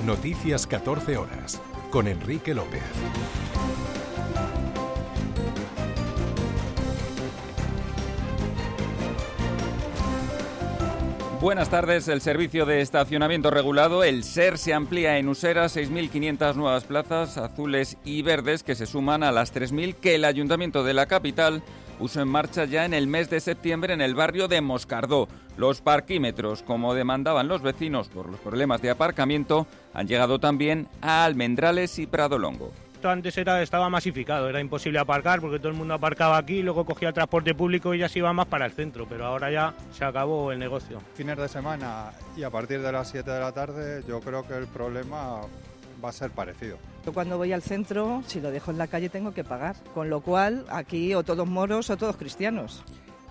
Noticias 14 horas, con Enrique López. Buenas tardes. El servicio de estacionamiento regulado, el SER, se amplía en Usera 6.500 nuevas plazas azules y verdes que se suman a las 3.000 que el Ayuntamiento de la capital puso en marcha ya en el mes de septiembre en el barrio de Moscardó. Los parquímetros, como demandaban los vecinos por los problemas de aparcamiento, han llegado también a Almendrales y Pradolongo. Antes estaba masificado, era imposible aparcar porque todo el mundo aparcaba aquí y luego cogía el transporte público y ya se iba más para el centro, pero ahora ya se acabó el negocio. Fines de semana y a partir de las 7 de la tarde yo creo que el problema va a ser parecido. Yo cuando voy al centro, si lo dejo en la calle tengo que pagar, con lo cual aquí o todos moros o todos cristianos.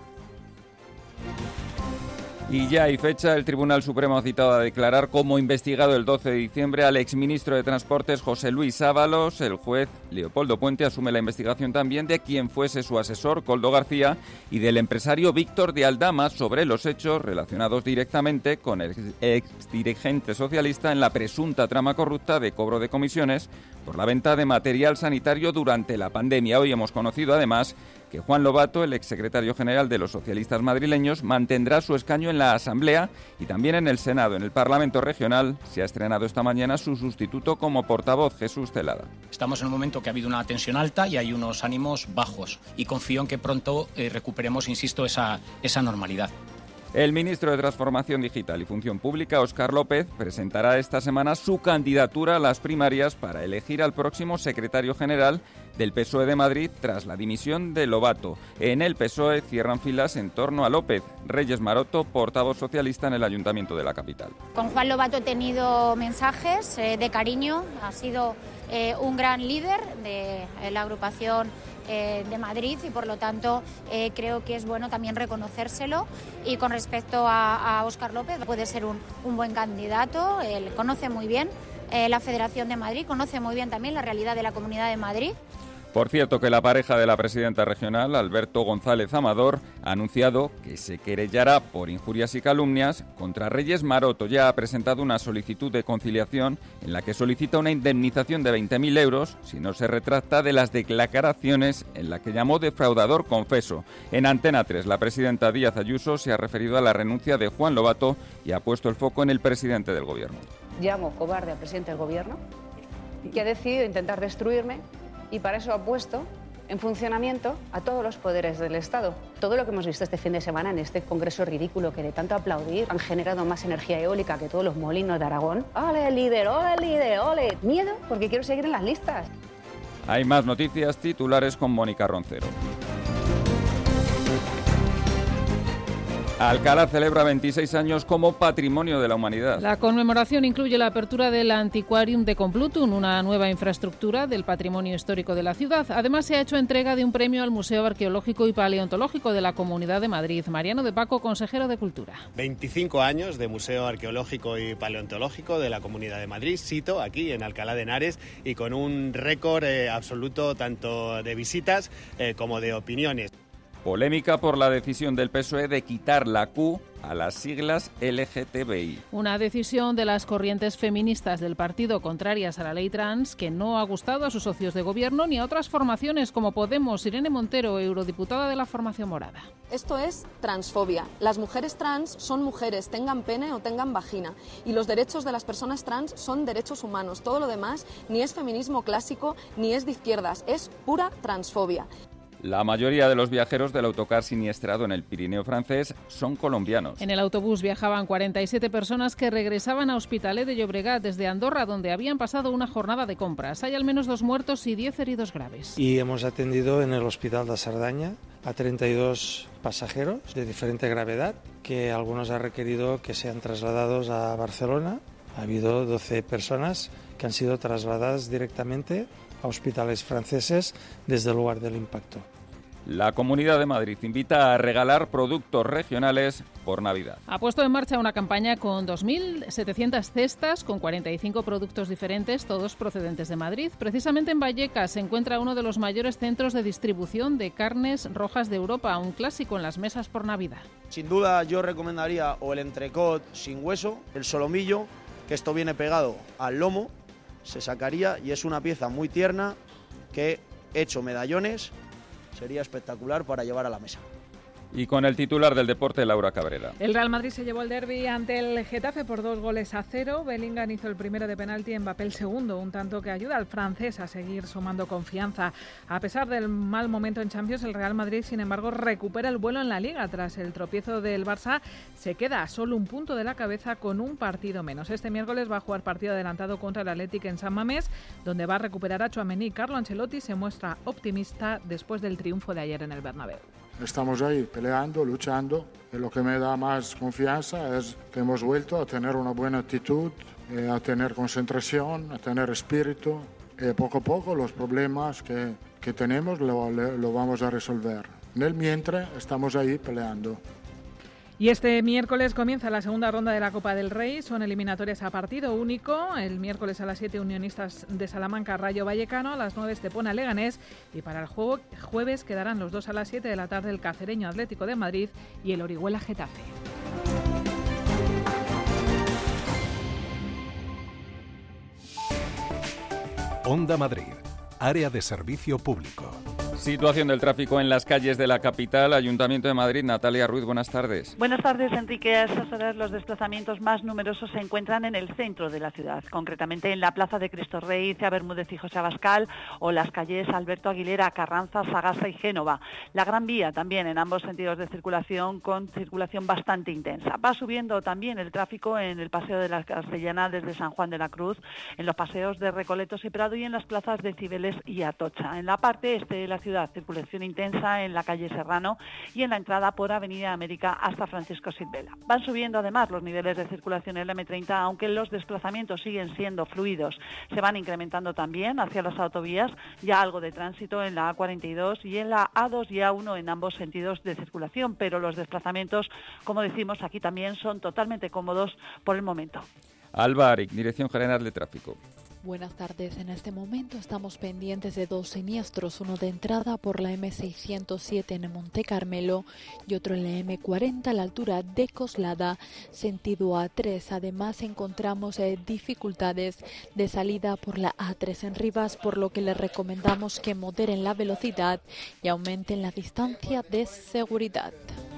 Y ya hay fecha, el Tribunal Supremo ha citado a declarar como investigado el 12 de diciembre al exministro de Transportes José Luis Ábalos. El juez Leopoldo Puente asume la investigación también de quien fuese su asesor, Koldo García, y del empresario Víctor de Aldama sobre los hechos relacionados directamente con el exdirigente socialista en la presunta trama corrupta de cobro de comisiones por la venta de material sanitario durante la pandemia. Hoy hemos conocido además que Juan Lobato, el exsecretario general de los socialistas madrileños, mantendrá su escaño en la Asamblea y también en el Senado. En el Parlamento Regional se ha estrenado esta mañana su sustituto como portavoz, Jesús Celada. Estamos en un momento que ha habido una tensión alta y hay unos ánimos bajos y confío en que pronto recuperemos, insisto, esa normalidad. El ministro de Transformación Digital y Función Pública, Óscar López, presentará esta semana su candidatura a las primarias para elegir al próximo secretario general del PSOE de Madrid tras la dimisión de Lobato. En el PSOE cierran filas en torno a López. Reyes Maroto, portavoz socialista en el Ayuntamiento de la capital. Con Juan Lobato he tenido mensajes de cariño, ha sido un gran líder de la agrupación de Madrid y por lo tanto creo que es bueno también reconocérselo. Y con respecto a Óscar López, puede ser un buen candidato, él conoce muy bien la Federación de Madrid, conoce muy bien también la realidad de la Comunidad de Madrid. Por cierto, que la pareja de la presidenta regional, Alberto González Amador, ha anunciado que se querellará por injurias y calumnias contra Reyes Maroto. Ya ha presentado una solicitud de conciliación en la que solicita una indemnización de 20.000 euros si no se retracta de las declaraciones en la que llamó defraudador confeso. En Antena 3, la presidenta Díaz Ayuso se ha referido a la renuncia de Juan Lobato y ha puesto el foco en el presidente del Gobierno. Llamo cobarde al presidente del Gobierno, que ha decidido intentar destruirme, y para eso ha puesto en funcionamiento a todos los poderes del Estado. Todo lo que hemos visto este fin de semana en este congreso ridículo que de tanto aplaudir han generado más energía eólica que todos los molinos de Aragón. ¡Ole, líder! ¡Ole, líder! ¡Ole! Miedo, porque quiero seguir en las listas. Hay más noticias, titulares con Mónica Roncero. Alcalá celebra 26 años como Patrimonio de la Humanidad. La conmemoración incluye la apertura del Antiquarium de Complutum, una nueva infraestructura del patrimonio histórico de la ciudad. Además, se ha hecho entrega de un premio al Museo Arqueológico y Paleontológico de la Comunidad de Madrid. Mariano de Paco, consejero de Cultura. 25 años de Museo Arqueológico y Paleontológico de la Comunidad de Madrid, sito aquí en Alcalá de Henares y con un récord absoluto tanto de visitas como de opiniones. Polémica por la decisión del PSOE de quitar la Q a las siglas LGTBI. Una decisión de las corrientes feministas del partido contrarias a la ley trans que no ha gustado a sus socios de gobierno ni a otras formaciones como Podemos. Irene Montero, eurodiputada de la formación morada. Esto es transfobia. Las mujeres trans son mujeres, tengan pene o tengan vagina. Y los derechos de las personas trans son derechos humanos. Todo lo demás ni es feminismo clásico ni es de izquierdas. Es pura transfobia. La mayoría de los viajeros del autocar siniestrado en el Pirineo francés son colombianos. En el autobús viajaban 47 personas que regresaban a Hospitalet de Llobregat desde Andorra, donde habían pasado una jornada de compras. Hay al menos 2 muertos y 10 heridos graves. Y hemos atendido en el Hospital de Cerdaña a 32 pasajeros de diferente gravedad, que algunos han requerido que sean trasladados a Barcelona. Ha habido 12 personas que han sido trasladadas directamente a hospitales franceses desde el lugar del impacto. La Comunidad de Madrid invita a regalar productos regionales por Navidad. Ha puesto en marcha una campaña con 2.700 cestas con 45 productos diferentes, todos procedentes de Madrid. Precisamente en Vallecas se encuentra uno de los mayores centros de distribución de carnes rojas de Europa, un clásico en las mesas por Navidad. Sin duda yo recomendaría o el entrecot sin hueso, el solomillo, que esto viene pegado al lomo, se sacaría y es una pieza muy tierna que, hecho medallones, sería espectacular para llevar a la mesa. Y con el titular del deporte, Laura Cabrera. El Real Madrid se llevó el derbi ante el Getafe por 2-0. Bellingham hizo el primero de penalti, Mbappé el segundo, un tanto que ayuda al francés a seguir sumando confianza. A pesar del mal momento en Champions, el Real Madrid, sin embargo, recupera el vuelo en la Liga. Tras el tropiezo del Barça, se queda a solo un punto de la cabeza con un partido menos. Este miércoles va a jugar partido adelantado contra el Athletic en San Mamés, donde va a recuperar a Tchouaméni. Carlo Ancelotti se muestra optimista después del triunfo de ayer en el Bernabéu. Estamos ahí peleando, luchando, y lo que me da más confianza es que hemos vuelto a tener una buena actitud, a tener concentración, a tener espíritu, y poco a poco los problemas que tenemos lo vamos a resolver. En el mientras estamos ahí peleando. Y este miércoles comienza la segunda ronda de la Copa del Rey. Son eliminatorias a partido único. El miércoles a las 7, Unionistas de Salamanca, Rayo Vallecano. A las 9, Estepona, Leganés. Y para el jueves quedarán los dos a las 7 de la tarde, el Cacereño, Atlético de Madrid y el Orihuela, Getafe. Onda Madrid, área de servicio público. Situación del tráfico en las calles de la capital. Ayuntamiento de Madrid, Natalia Ruiz, buenas tardes. Buenas tardes, Enrique. A estas horas los desplazamientos más numerosos se encuentran en el centro de la ciudad, concretamente en la Plaza de Cristo Rey, Cea Bermúdez y José Abascal, o las calles Alberto Aguilera, Carranza, Sagasta y Génova. La Gran Vía también en ambos sentidos de circulación, con circulación bastante intensa. Va subiendo también el tráfico en el Paseo de la Castellana desde San Juan de la Cruz, en los paseos de Recoletos y Prado y en las plazas de Cibeles y Atocha. En la parte este de la ciudad, circulación intensa en la calle Serrano y en la entrada por Avenida América hasta Francisco Silvela. Van subiendo además los niveles de circulación en la M30, aunque los desplazamientos siguen siendo fluidos. Se van incrementando también hacia las autovías, ya algo de tránsito en la A42 y en la A2 y A1 en ambos sentidos de circulación, pero los desplazamientos, como decimos aquí también, son totalmente cómodos por el momento. Alba Aric, Dirección General de Tráfico. Buenas tardes. En este momento estamos pendientes de dos siniestros, uno de entrada por la M607 en Monte Carmelo y otro en la M40 a la altura de Coslada, sentido A3. Además encontramos dificultades de salida por la A3 en Rivas, por lo que les recomendamos que moderen la velocidad y aumenten la distancia de seguridad.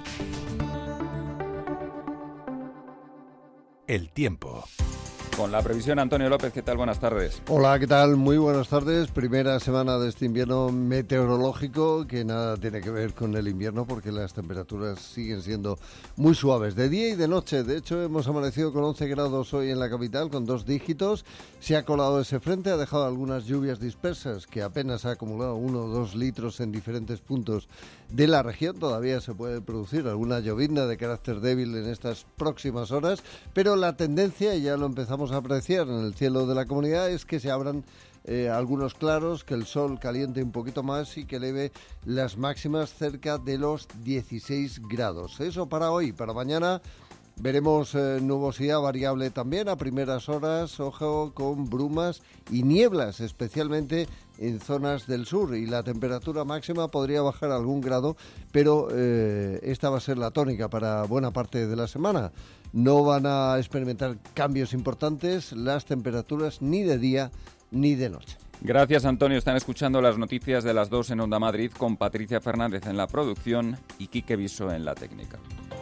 El tiempo. Con la previsión, Antonio López, ¿qué tal? Buenas tardes. Hola, ¿qué tal? Muy buenas tardes. Primera semana de este invierno meteorológico que nada tiene que ver con el invierno porque las temperaturas siguen siendo muy suaves de día y de noche. De hecho, hemos amanecido con 11 grados hoy en la capital con 2 dígitos. Se ha colado ese frente, ha dejado algunas lluvias dispersas que apenas ha acumulado 1 o 2 litros en diferentes puntos de la región. Todavía se puede producir alguna llovizna de carácter débil en estas próximas horas, pero la tendencia, y ya lo empezamos a apreciar en el cielo de la comunidad, es que se abran algunos claros, que el sol caliente un poquito más y que eleve las máximas cerca de los 16 grados. Eso para hoy. Para mañana veremos nubosidad variable también a primeras horas, ojo con brumas y nieblas, especialmente en zonas del sur, y la temperatura máxima podría bajar algún grado, pero esta va a ser la tónica para buena parte de la semana. No van a experimentar cambios importantes las temperaturas ni de día ni de noche. Gracias, Antonio. Están escuchando las noticias de las 2 en Onda Madrid con Patricia Fernández en la producción y Quique Viso en la técnica.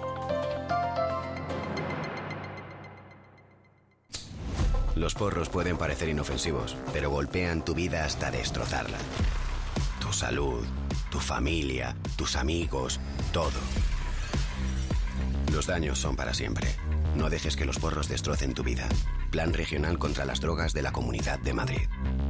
Los porros pueden parecer inofensivos, pero golpean tu vida hasta destrozarla. Tu salud, tu familia, tus amigos, todo. Los daños son para siempre. No dejes que los porros destrocen tu vida. Plan Regional contra las Drogas de la Comunidad de Madrid.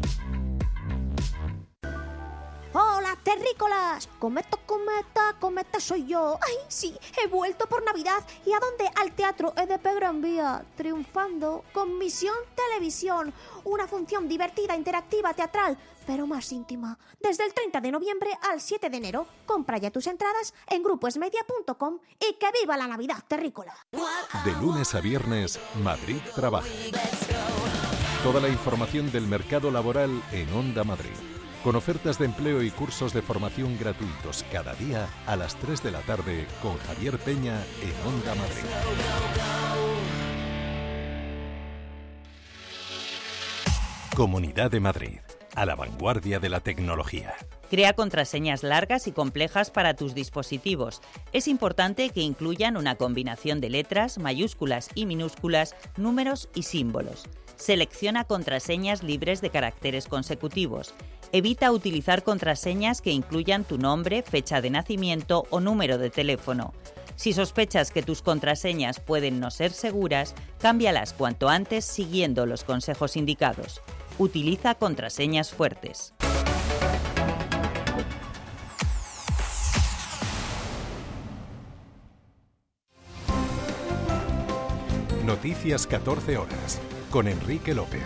¡Hola, terrícolas! ¡Cometa, cometa, cometa soy yo! ¡Ay, sí! He vuelto por Navidad. ¿Y a dónde? Al Teatro EDP Gran Vía, triunfando con Misión Televisión. Una función divertida, interactiva, teatral, pero más íntima. Desde el 30 de noviembre al 7 de enero. Compra ya tus entradas en gruposmedia.com y que viva la Navidad, terrícola. De lunes a viernes, Madrid Trabaja. Toda la información del mercado laboral en Onda Madrid. Con ofertas de empleo y cursos de formación gratuitos cada día a las 3 de la tarde con Javier Peña en Onda Madrid. Comunidad de Madrid, a la vanguardia de la tecnología. Crea contraseñas largas y complejas para tus dispositivos. Es importante que incluyan una combinación de letras, mayúsculas y minúsculas, números y símbolos. Selecciona contraseñas libres de caracteres consecutivos. Evita utilizar contraseñas que incluyan tu nombre, fecha de nacimiento o número de teléfono. Si sospechas que tus contraseñas pueden no ser seguras, cámbialas cuanto antes siguiendo los consejos indicados. Utiliza contraseñas fuertes. Noticias 14 horas, con Enrique López.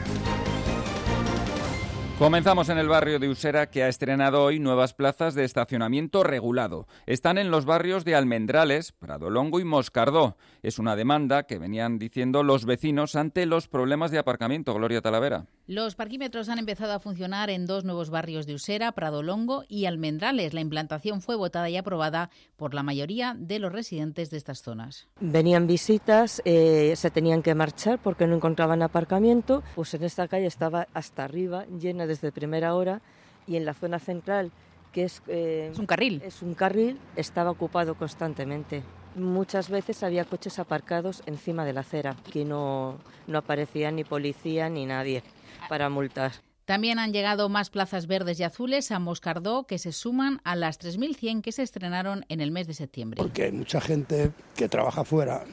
Comenzamos en el barrio de Usera, que ha estrenado hoy nuevas plazas de estacionamiento regulado. Están en los barrios de Almendrales, Pradolongo y Moscardó. Es una demanda que venían diciendo los vecinos ante los problemas de aparcamiento. Gloria Talavera. Los parquímetros han empezado a funcionar en 2 nuevos barrios de Usera, Pradolongo y Almendrales. La implantación fue votada y aprobada por la mayoría de los residentes de estas zonas. Venían visitas, se tenían que marchar porque no encontraban aparcamiento. Pues en esta calle estaba hasta arriba, llena desde primera hora, y en la zona central, que es un carril. Es un carril, estaba ocupado constantemente. Muchas veces había coches aparcados encima de la acera, que no aparecía ni policía ni nadie para multar. También han llegado más plazas verdes y azules a Moscardó, que se suman a las 3.100 que se estrenaron en el mes de septiembre. Porque hay mucha gente que trabaja fuera,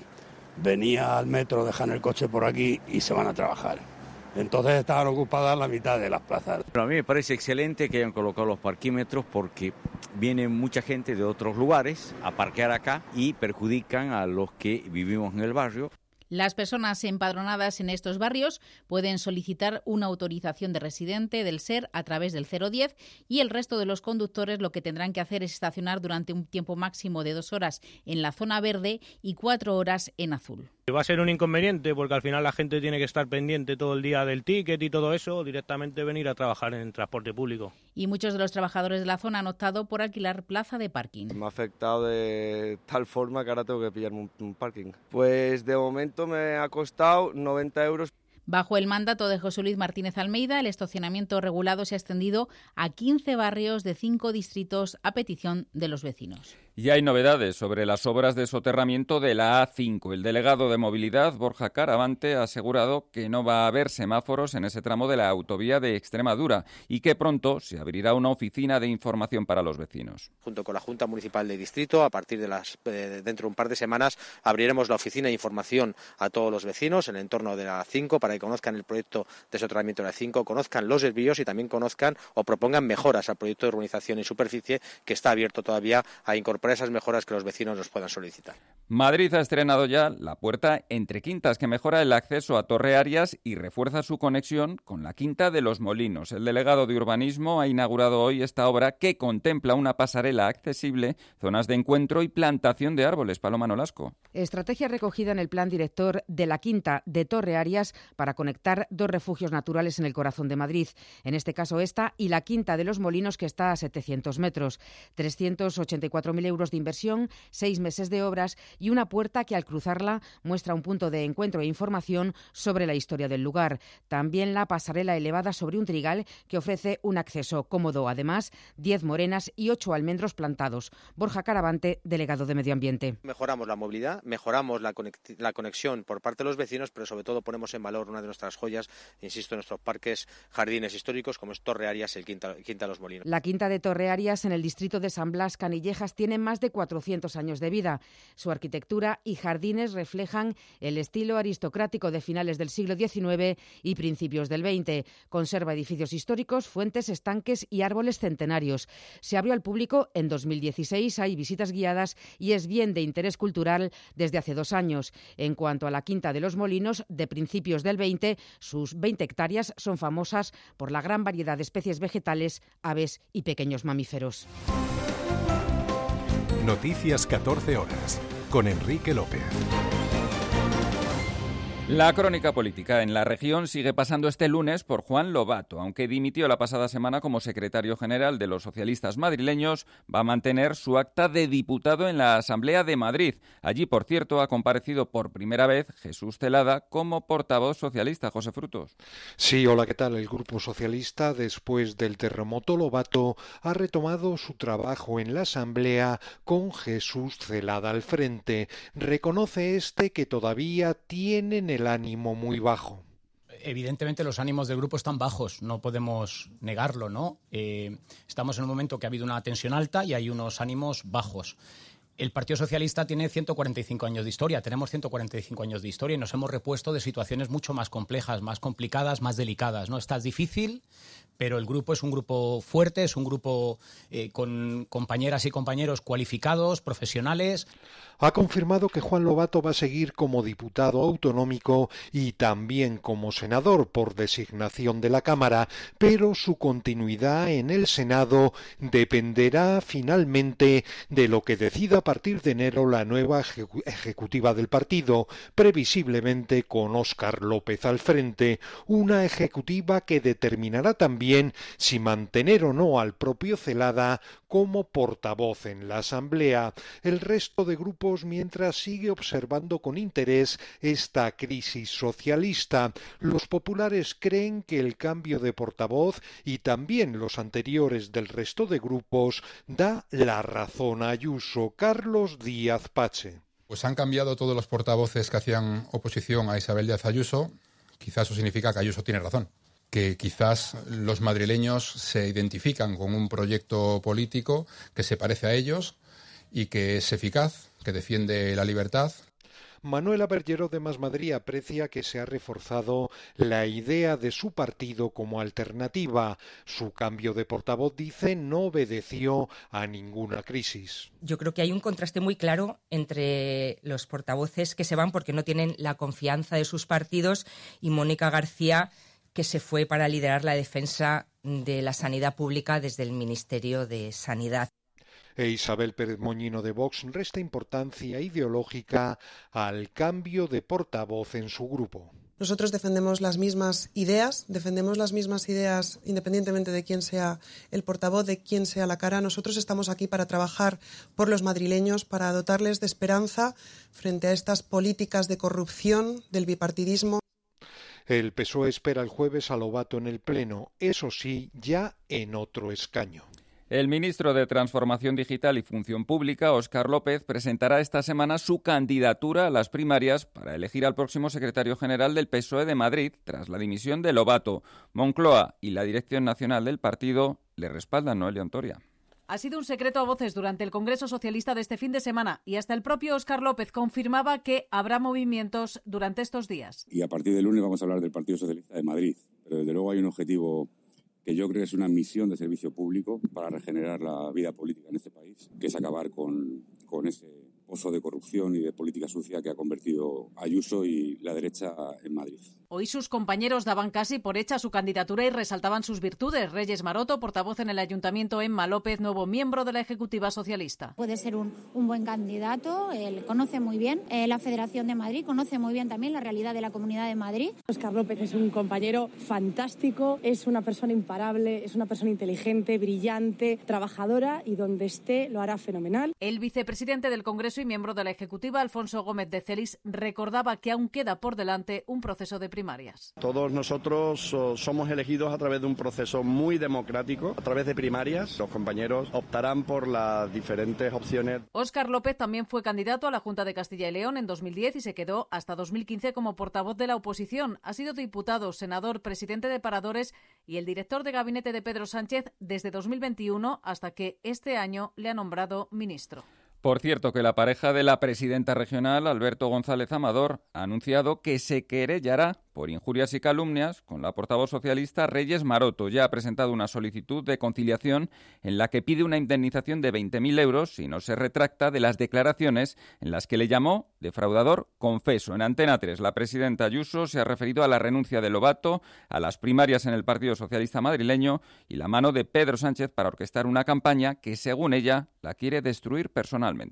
venía al metro, dejan el coche por aquí y se van a trabajar. Entonces estaban ocupadas la mitad de las plazas. Pero a mí me parece excelente que hayan colocado los parquímetros porque viene mucha gente de otros lugares a parquear acá y perjudican a los que vivimos en el barrio. Las personas empadronadas en estos barrios pueden solicitar una autorización de residente del SER a través del 010 y el resto de los conductores lo que tendrán que hacer es estacionar durante un tiempo máximo de 2 horas en la zona verde y 4 horas en azul. Va a ser un inconveniente porque al final la gente tiene que estar pendiente todo el día del ticket y todo eso, o directamente venir a trabajar en transporte público. Y muchos de los trabajadores de la zona han optado por alquilar plaza de parking. Me ha afectado de tal forma que ahora tengo que pillarme un parking. Pues de momento me ha costado 90 euros. Bajo el mandato de José Luis Martínez Almeida, el estacionamiento regulado se ha extendido a 15 barrios de 5 distritos a petición de los vecinos. Y hay novedades sobre las obras de soterramiento de la A5. El delegado de Movilidad, Borja Caravante, ha asegurado que no va a haber semáforos en ese tramo de la autovía de Extremadura y que pronto se abrirá una oficina de información para los vecinos. Junto con la Junta Municipal de Distrito, a partir de dentro de un par de semanas, abriremos la oficina de información a todos los vecinos en el entorno de la A5 para que conozcan el proyecto de soterramiento de la A5, conozcan los desvíos y también conozcan o propongan mejoras al proyecto de urbanización y superficie, que está abierto todavía a incorporar esas mejoras que los vecinos nos puedan solicitar. Madrid ha estrenado ya la puerta entre Quintas, que mejora el acceso a Torre Arias y refuerza su conexión con la Quinta de los Molinos. El delegado de Urbanismo ha inaugurado hoy esta obra que contempla una pasarela accesible, zonas de encuentro y plantación de árboles. Paloma Nolasco. Estrategia recogida en el plan director de la Quinta de Torre Arias para conectar 2 refugios naturales en el corazón de Madrid. En este caso esta y la Quinta de los Molinos, que está a 700 metros. 384.000 euros de inversión, 6 meses de obras y una puerta que al cruzarla muestra un punto de encuentro e información sobre la historia del lugar. También la pasarela elevada sobre un trigal que ofrece un acceso cómodo. Además, 10 morenas y 8 almendros plantados. Borja Caravante, delegado de Medio Ambiente. Mejoramos la movilidad, mejoramos la conexión por parte de los vecinos, pero sobre todo ponemos en valor una de nuestras joyas, insisto, en nuestros parques, jardines históricos, como es Torre Arias, el Quinta de los Molinos. La Quinta de Torre Arias, en el distrito de San Blas, Canillejas, tiene más de 400 años de vida. Su arquitectura y jardines reflejan el estilo aristocrático de finales del siglo XIX y principios del XX. Conserva edificios históricos, fuentes, estanques y árboles centenarios. Se abrió al público en 2016, hay visitas guiadas y es bien de interés cultural desde hace 2 años. En cuanto a la Quinta de los Molinos, de principios del 20, sus 20 hectáreas son famosas por la gran variedad de especies vegetales, aves y pequeños mamíferos. Noticias 14 horas, con Enrique López. La crónica política en la región sigue pasando este lunes por Juan Lobato. Aunque dimitió la pasada semana como secretario general de los socialistas madrileños, va a mantener su acta de diputado en la Asamblea de Madrid. Allí, por cierto, ha comparecido por primera vez Jesús Celada como portavoz socialista. José Frutos. Sí, hola, ¿qué tal? El Grupo Socialista, después del terremoto Lobato, ha retomado su trabajo en la Asamblea con Jesús Celada al frente. Reconoce que todavía tienen el ánimo muy bajo. Evidentemente los ánimos del grupo están bajos, no podemos negarlo, ¿no? Estamos en un momento que ha habido una tensión alta y hay unos ánimos bajos. El Partido Socialista tiene 145 años de historia, tenemos 145 años de historia y nos hemos repuesto de situaciones mucho más complejas, más complicadas, más delicadas, ¿no? Esta es difícil, pero el grupo es un grupo fuerte, es un grupo con compañeras y compañeros cualificados, profesionales. Ha confirmado que Juan Lobato va a seguir como diputado autonómico y también como senador por designación de la Cámara, pero su continuidad en el Senado dependerá finalmente de lo que decida a partir de enero la nueva ejecutiva del partido, previsiblemente con Óscar López al frente, una ejecutiva que determinará también si mantener o no al propio Celada como portavoz en la Asamblea. El resto de grupos, mientras, sigue observando con interés esta crisis socialista. Los populares creen que el cambio de portavoz y también los anteriores del resto de grupos da la razón a Ayuso. Carlos Díaz Pache. Pues han cambiado todos los portavoces que hacían oposición a Isabel Díaz Ayuso. Quizás eso significa que Ayuso tiene razón, que quizás los madrileños se identifican con un proyecto político que se parece a ellos y que es eficaz, que defiende la libertad. Manuela Bergero de Más Madrid aprecia que se ha reforzado la idea de su partido como alternativa. Su cambio de portavoz, dice, no obedeció a ninguna crisis. Yo creo que hay un contraste muy claro entre los portavoces que se van porque no tienen la confianza de sus partidos y Mónica García, que se fue para liderar la defensa de la sanidad pública desde el Ministerio de Sanidad. Isabel Pérez Moñino de Vox resta importancia ideológica al cambio de portavoz en su grupo. Nosotros defendemos las mismas ideas independientemente de quién sea el portavoz, de quién sea la cara. Nosotros estamos aquí para trabajar por los madrileños, para dotarles de esperanza frente a estas políticas de corrupción, del bipartidismo. El PSOE espera el jueves a Lobato en el Pleno, eso sí, ya en otro escaño. El ministro de Transformación Digital y Función Pública, Óscar López, presentará esta semana su candidatura a las primarias para elegir al próximo secretario general del PSOE de Madrid, tras la dimisión de Lobato. Moncloa y la dirección nacional del partido le respaldan. Noelia Ontoria. Ha sido un secreto a voces durante el Congreso Socialista de este fin de semana y hasta el propio Óscar López confirmaba que habrá movimientos durante estos días. Y a partir del lunes vamos a hablar del Partido Socialista de Madrid, pero desde luego hay un objetivo que yo creo que es una misión de servicio público para regenerar la vida política en este país, que es acabar con ese pozo de corrupción y de política sucia que ha convertido Ayuso y la derecha en Madrid. Hoy sus compañeros daban casi por hecha su candidatura y resaltaban sus virtudes. Reyes Maroto, portavoz en el Ayuntamiento, Emma López, nuevo miembro de la Ejecutiva Socialista. Puede ser un buen candidato, él conoce muy bien la Federación de Madrid, conoce muy bien también la realidad de la Comunidad de Madrid. Óscar López es un compañero fantástico, es una persona imparable, es una persona inteligente, brillante, trabajadora y donde esté lo hará fenomenal. El vicepresidente del Congreso y miembro de la Ejecutiva, Alfonso Gómez de Celis, recordaba que aún queda por delante un proceso de primarias. Todos nosotros somos elegidos a través de un proceso muy democrático, a través de primarias. Los compañeros optarán por las diferentes opciones. Óscar López también fue candidato a la Junta de Castilla y León en 2010 y se quedó hasta 2015 como portavoz de la oposición. Ha sido diputado, senador, presidente de Paradores y el director de gabinete de Pedro Sánchez desde 2021 hasta que este año le ha nombrado ministro. Por cierto, que la pareja de la presidenta regional, Alberto González Amador, ha anunciado que se querellará por injurias y calumnias con la portavoz socialista Reyes Maroto. Ya ha presentado una solicitud de conciliación en la que pide una indemnización de 20.000 euros si no se retracta de las declaraciones en las que le llamó defraudador confeso. En Antena 3, la presidenta Ayuso se ha referido a la renuncia de Lobato, a las primarias en el Partido Socialista madrileño y la mano de Pedro Sánchez para orquestar una campaña que, según ella, la quiere destruir personalmente.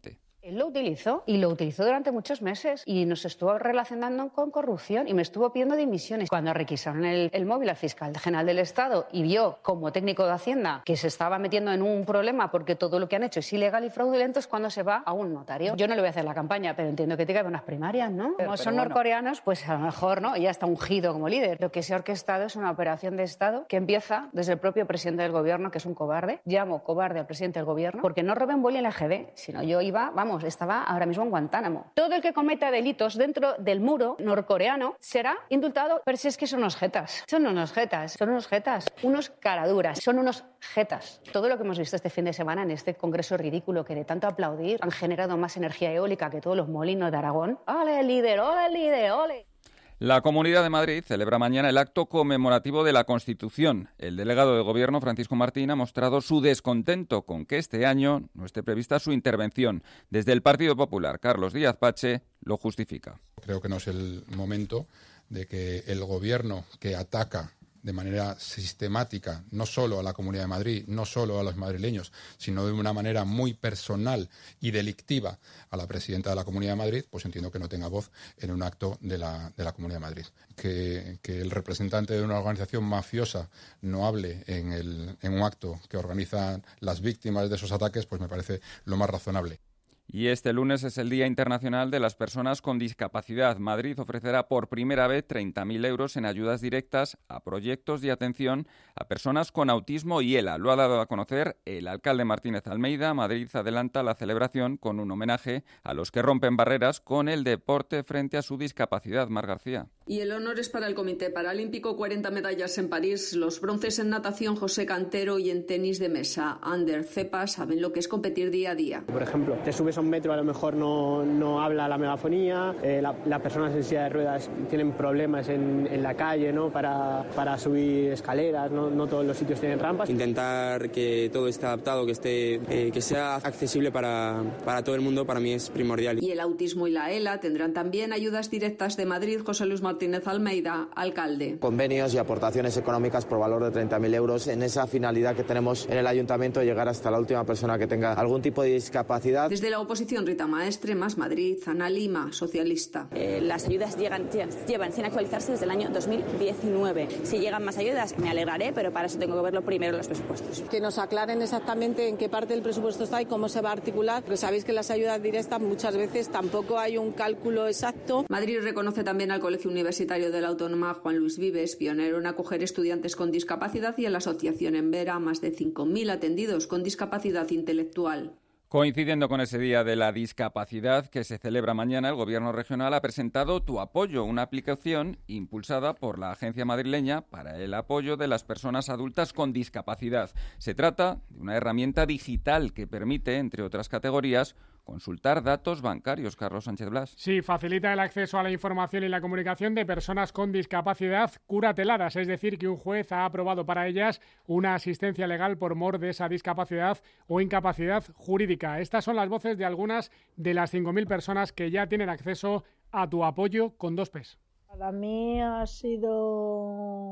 Él lo utilizó y lo utilizó durante muchos meses y nos estuvo relacionando con corrupción y me estuvo pidiendo dimisiones. Cuando requisaron el móvil al fiscal general del Estado y vio como técnico de Hacienda que se estaba metiendo en un problema porque todo lo que han hecho es ilegal y fraudulento, es cuando se va a un notario. Yo no le voy a hacer la campaña, pero entiendo que tiene que haber unas primarias, ¿no? Como son norcoreanos, pues a lo mejor, ¿no? Ya está ungido como líder. Lo que se ha orquestado es una operación de Estado que empieza desde el propio presidente del gobierno, que es un cobarde. Llamo cobarde al presidente del gobierno porque no roben vuelo en la EGB, sino yo estaba ahora mismo en Guantánamo. Todo el que cometa delitos dentro del muro norcoreano será indultado, pero si es que son unos jetas. Son unos jetas, unos caraduras, son unos jetas. Todo lo que hemos visto este fin de semana en este congreso ridículo que de tanto aplaudir han generado más energía eólica que todos los molinos de Aragón. ¡Ole, líder, ole, líder, ole! La Comunidad de Madrid celebra mañana el acto conmemorativo de la Constitución. El delegado de Gobierno, Francisco Martín, ha mostrado su descontento con que este año no esté prevista su intervención. Desde el Partido Popular, Carlos Díaz Pache lo justifica. Creo que no es el momento de que el Gobierno que ataca de manera sistemática, no solo a la Comunidad de Madrid, no solo a los madrileños, sino de una manera muy personal y delictiva a la presidenta de la Comunidad de Madrid, pues entiendo que no tenga voz en un acto de la Comunidad de Madrid. Que el representante de una organización mafiosa no hable en un acto que organizan las víctimas de esos ataques, pues me parece lo más razonable. Y este lunes es el Día Internacional de las Personas con Discapacidad. Madrid ofrecerá por primera vez 30.000 euros en ayudas directas a proyectos de atención a personas con autismo y ELA. Lo ha dado a conocer el alcalde Martínez Almeida. Madrid adelanta la celebración con un homenaje a los que rompen barreras con el deporte frente a su discapacidad. Mar García. Y el honor es para el Comité Paralímpico, 40 medallas en París, los bronces en natación José Cantero y en tenis de mesa Ander Cepa saben lo que es competir día a día. Por ejemplo, te subes a un metro, a lo mejor no habla la megafonía, las personas en silla de ruedas tienen problemas en la calle, ¿no? para subir escaleras, no todos los sitios tienen rampas. Intentar que todo esté adaptado, que sea accesible para todo el mundo, para mí es primordial. Y el autismo y la ELA tendrán también ayudas directas de Madrid. José Luis Martínez Almeida, alcalde. Convenios y aportaciones económicas por valor de 30.000 euros en esa finalidad que tenemos en el ayuntamiento, llegar hasta la última persona que tenga algún tipo de discapacidad. Desde la oposición, Rita Maestre, Más Madrid, Ana Lima, socialista. Las ayudas llevan sin actualizarse desde el año 2019. Si llegan más ayudas, me alegraré, pero para eso tengo que verlo primero en los presupuestos. Que nos aclaren exactamente en qué parte del presupuesto está y cómo se va a articular, porque sabéis que las ayudas directas muchas veces tampoco hay un cálculo exacto. Madrid reconoce también al Colegio Universitario de la Autónoma Juan Luis Vives, pionero en acoger estudiantes con discapacidad, y a la Asociación En Vera, más de 5.000 atendidos con discapacidad intelectual. Coincidiendo con ese Día de la Discapacidad que se celebra mañana, el Gobierno regional ha presentado Tu Apoyo, una aplicación impulsada por la Agencia Madrileña para el apoyo de las personas adultas con discapacidad. Se trata de una herramienta digital que permite, entre otras categorías, consultar datos bancarios. Carlos Sánchez Blas. Sí, facilita el acceso a la información y la comunicación de personas con discapacidad curateladas, es decir, que un juez ha aprobado para ellas una asistencia legal por mor de esa discapacidad o incapacidad jurídica. Estas son las voces de algunas de las 5.000 personas que ya tienen acceso a Tu Apoyo con 2 P's. Para mí ha sido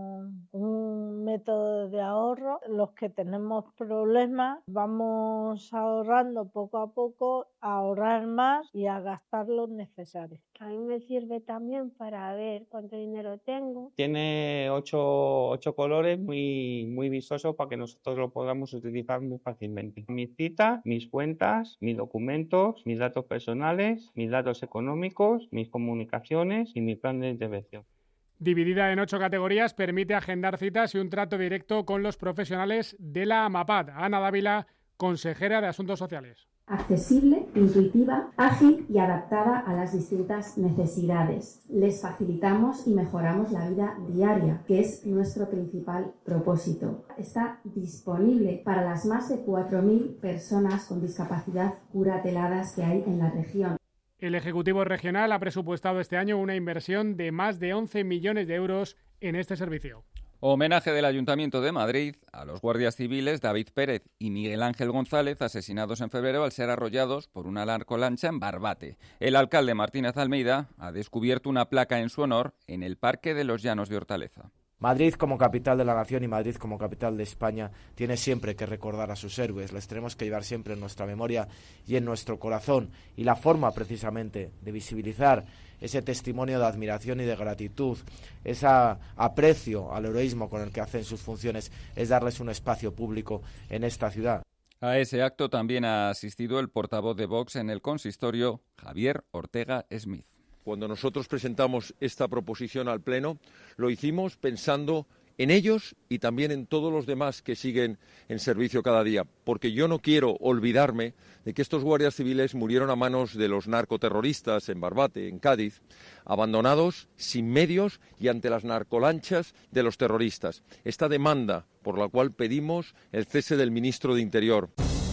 un método de ahorro. Los que tenemos problemas vamos ahorrando poco a poco, a ahorrar más y a gastar lo necesario. A mí me sirve también para ver cuánto dinero tengo. Tiene 8 colores muy vistosos para que nosotros lo podamos utilizar muy fácilmente. Mis citas, mis cuentas, mis documentos, mis datos personales, mis datos económicos, mis comunicaciones y mi plan de intervención. Dividida en 8 categorías, permite agendar citas y un trato directo con los profesionales de la AMAPAD. Ana Dávila, consejera de Asuntos Sociales. Accesible, intuitiva, ágil y adaptada a las distintas necesidades. Les facilitamos y mejoramos la vida diaria, que es nuestro principal propósito. Está disponible para las más de 4.000 personas con discapacidad curateladas que hay en la región. El Ejecutivo Regional ha presupuestado este año una inversión de más de 11 millones de euros en este servicio. Homenaje del Ayuntamiento de Madrid a los guardias civiles David Pérez y Miguel Ángel González, asesinados en febrero al ser arrollados por una narcolancha en Barbate. El alcalde Martínez Almeida ha descubierto una placa en su honor en el Parque de los Llanos de Hortaleza. Madrid como capital de la nación y Madrid como capital de España tiene siempre que recordar a sus héroes, les tenemos que llevar siempre en nuestra memoria y en nuestro corazón, y la forma precisamente de visibilizar ese testimonio de admiración y de gratitud, ese aprecio al heroísmo con el que hacen sus funciones, es darles un espacio público en esta ciudad. A ese acto también ha asistido el portavoz de Vox en el consistorio, Javier Ortega Smith. Cuando nosotros presentamos esta proposición al Pleno, lo hicimos pensando en ellos y también en todos los demás que siguen en servicio cada día, porque yo no quiero olvidarme de que estos guardias civiles murieron a manos de los narcoterroristas en Barbate, en Cádiz, abandonados, sin medios y ante las narcolanchas de los terroristas. Esta demanda por la cual pedimos el cese del ministro de Interior.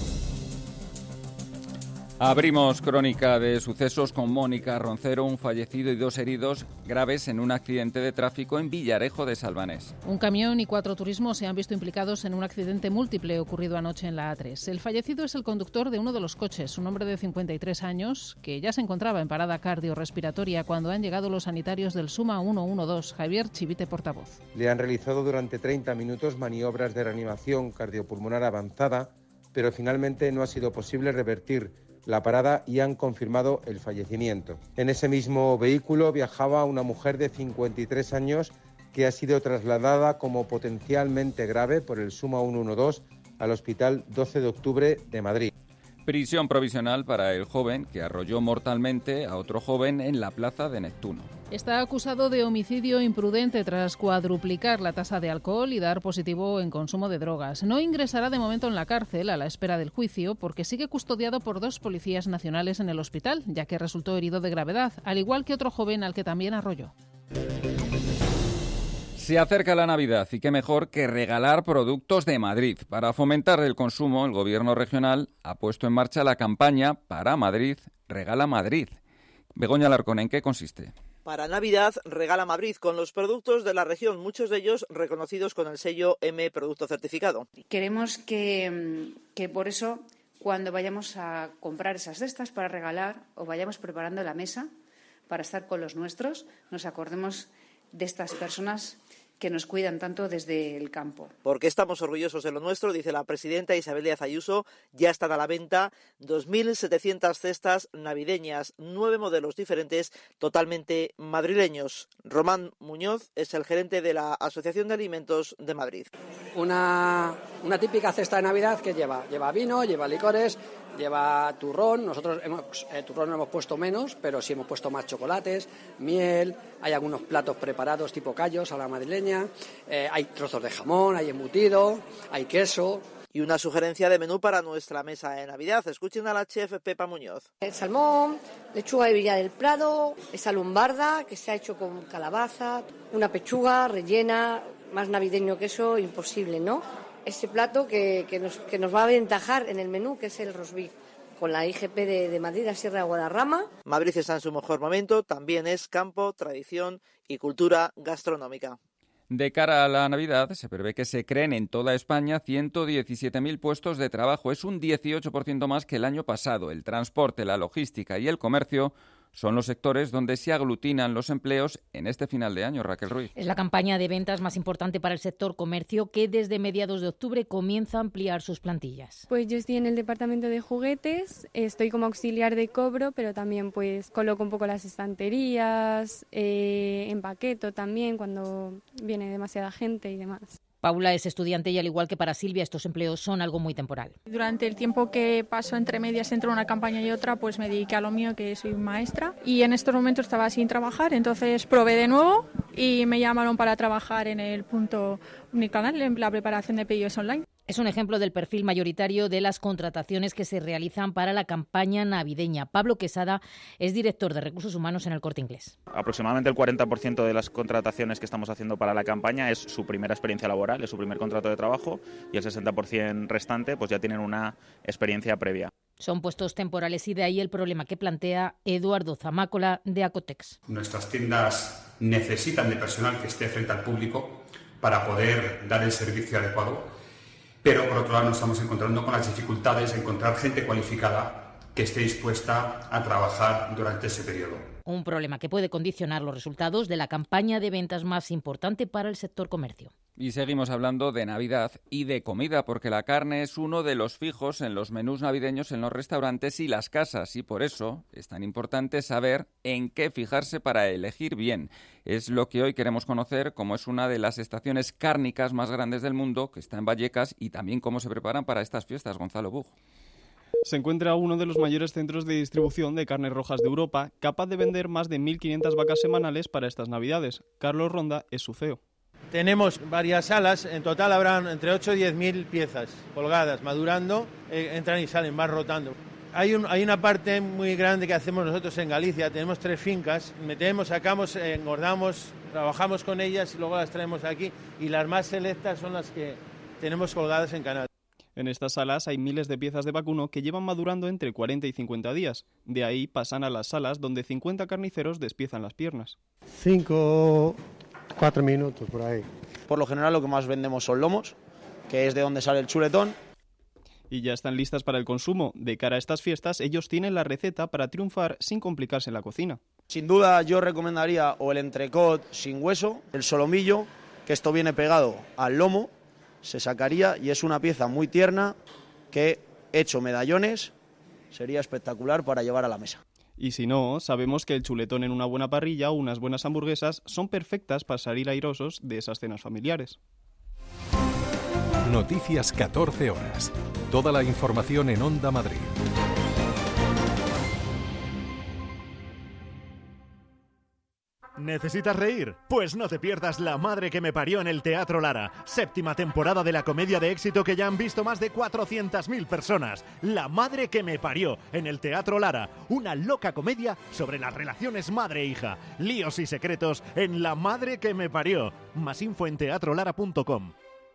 Abrimos crónica de sucesos con Mónica Roncero, un fallecido y 2 heridos graves en un accidente de tráfico en Villarejo de Salvanés. Un camión y 4 turismos se han visto implicados en un accidente múltiple ocurrido anoche en la A3. El fallecido es el conductor de uno de los coches, un hombre de 53 años, que ya se encontraba en parada cardiorrespiratoria cuando han llegado los sanitarios del Suma 112. Javier Chivite, portavoz. Le han realizado durante 30 minutos maniobras de reanimación cardiopulmonar avanzada, pero finalmente no ha sido posible revertir la parada y han confirmado el fallecimiento. En ese mismo vehículo viajaba una mujer de 53 años que ha sido trasladada como potencialmente grave por el Suma 112 al Hospital 12 de Octubre de Madrid. Prisión provisional para el joven que arrolló mortalmente a otro joven en la plaza de Neptuno. Está acusado de homicidio imprudente tras cuadruplicar la tasa de alcohol y dar positivo en consumo de drogas. No ingresará de momento en la cárcel a la espera del juicio porque sigue custodiado por 2 policías nacionales en el hospital, ya que resultó herido de gravedad, al igual que otro joven al que también arrolló. Se acerca la Navidad y qué mejor que regalar productos de Madrid. Para fomentar el consumo, el Gobierno regional ha puesto en marcha la campaña Para Madrid, Regala Madrid. Begoña Alarcón, ¿en qué consiste? Para Navidad, Regala Madrid con los productos de la región, muchos de ellos reconocidos con el sello M Producto Certificado. Queremos que por eso, cuando vayamos a comprar esas cestas para regalar o vayamos preparando la mesa para estar con los nuestros, nos acordemos de estas personas que nos cuidan tanto desde el campo. Porque estamos orgullosos de lo nuestro, dice la presidenta Isabel Díaz Ayuso. Ya están a la venta 2.700 cestas navideñas, 9 modelos diferentes, totalmente madrileños. Román Muñoz es el gerente de la Asociación de Alimentos de Madrid. Una típica cesta de Navidad que lleva vino, lleva licores, lleva turrón. Nosotros turrón no hemos puesto menos, pero sí hemos puesto más chocolates, miel, hay algunos platos preparados tipo callos a la madrileña, hay trozos de jamón, hay embutido, hay queso. Y una sugerencia de menú para nuestra mesa de Navidad. Escuchen a la chef Pepa Muñoz. El salmón, lechuga de Villa del Prado, esa lombarda que se ha hecho con calabaza, una pechuga rellena, más navideño que eso, imposible, ¿no? Ese plato que nos va a aventajar en el menú, que es el roast beef, con la IGP de Madrid, la Sierra de Guadarrama. Madrid está en su mejor momento, también es campo, tradición y cultura gastronómica. De cara a la Navidad, se prevé que se creen en toda España 117.000 puestos de trabajo. Es un 18% más que el año pasado. El transporte, la logística y el comercio son los sectores donde se aglutinan los empleos en este final de año. Raquel Ruiz. Es la campaña de ventas más importante para el sector comercio, que desde mediados de octubre comienza a ampliar sus plantillas. Pues yo estoy en el departamento de juguetes, estoy como auxiliar de cobro, pero también pues coloco un poco las estanterías, empaqueto también cuando viene demasiada gente y demás. Paula es estudiante y, al igual que para Silvia, estos empleos son algo muy temporal. Durante el tiempo que paso entre medias entre una campaña y otra, pues me dediqué a lo mío, que soy maestra, y en estos momentos estaba sin trabajar, entonces probé de nuevo y me llamaron para trabajar en el punto unicanal, en la preparación de pedidos online. Es un ejemplo del perfil mayoritario de las contrataciones que se realizan para la campaña navideña. Pablo Quesada es director de Recursos Humanos en El Corte Inglés. Aproximadamente el 40% de las contrataciones que estamos haciendo para la campaña es su primera experiencia laboral, es su primer contrato de trabajo, y el 60% restante pues ya tienen una experiencia previa. Son puestos temporales y de ahí el problema que plantea Eduardo Zamácola de Acotex. Nuestras tiendas necesitan de personal que esté frente al público para poder dar el servicio adecuado. Pero, por otro lado, nos estamos encontrando con las dificultades de encontrar gente cualificada que esté dispuesta a trabajar durante ese periodo. Un problema que puede condicionar los resultados de la campaña de ventas más importante para el sector comercio. Y seguimos hablando de Navidad y de comida, porque la carne es uno de los fijos en los menús navideños en los restaurantes y las casas, y por eso es tan importante saber en qué fijarse para elegir bien. Es lo que hoy queremos conocer, como es una de las estaciones cárnicas más grandes del mundo, que está en Vallecas, y también cómo se preparan para estas fiestas. Gonzalo Bug. Se encuentra uno de los mayores centros de distribución de carnes rojas de Europa, capaz de vender más de 1.500 vacas semanales para estas Navidades. Carlos Ronda es su CEO. Tenemos varias salas, en total habrán entre 8 y 10.000 piezas colgadas, madurando, entran y salen, van rotando. Hay una parte muy grande que hacemos nosotros en Galicia, tenemos 3 fincas, metemos, sacamos, engordamos, trabajamos con ellas y luego las traemos aquí, y las más selectas son las que tenemos colgadas en Canadá. En estas salas hay miles de piezas de vacuno que llevan madurando entre 40 y 50 días. De ahí pasan a las salas donde 50 carniceros despiezan las piernas. 4 minutos por ahí. Por lo general lo que más vendemos son lomos, que es de donde sale el chuletón. Y ya están listas para el consumo. De cara a estas fiestas, ellos tienen la receta para triunfar sin complicarse en la cocina. Sin duda yo recomendaría o el entrecot sin hueso, el solomillo, que esto viene pegado al lomo, se sacaría y es una pieza muy tierna que, hecho medallones, sería espectacular para llevar a la mesa. Y si no, sabemos que el chuletón en una buena parrilla o unas buenas hamburguesas son perfectas para salir airosos de esas cenas familiares. Noticias 14 horas. Toda la información en Onda Madrid. ¿Necesitas reír? Pues no te pierdas La madre que me parió en el Teatro Lara. 7ª temporada de la comedia de éxito que ya han visto más de 400.000 personas. La madre que me parió en el Teatro Lara. Una loca comedia sobre las relaciones madre-hija. Líos y secretos en La madre que me parió. Más info en teatrolara.com.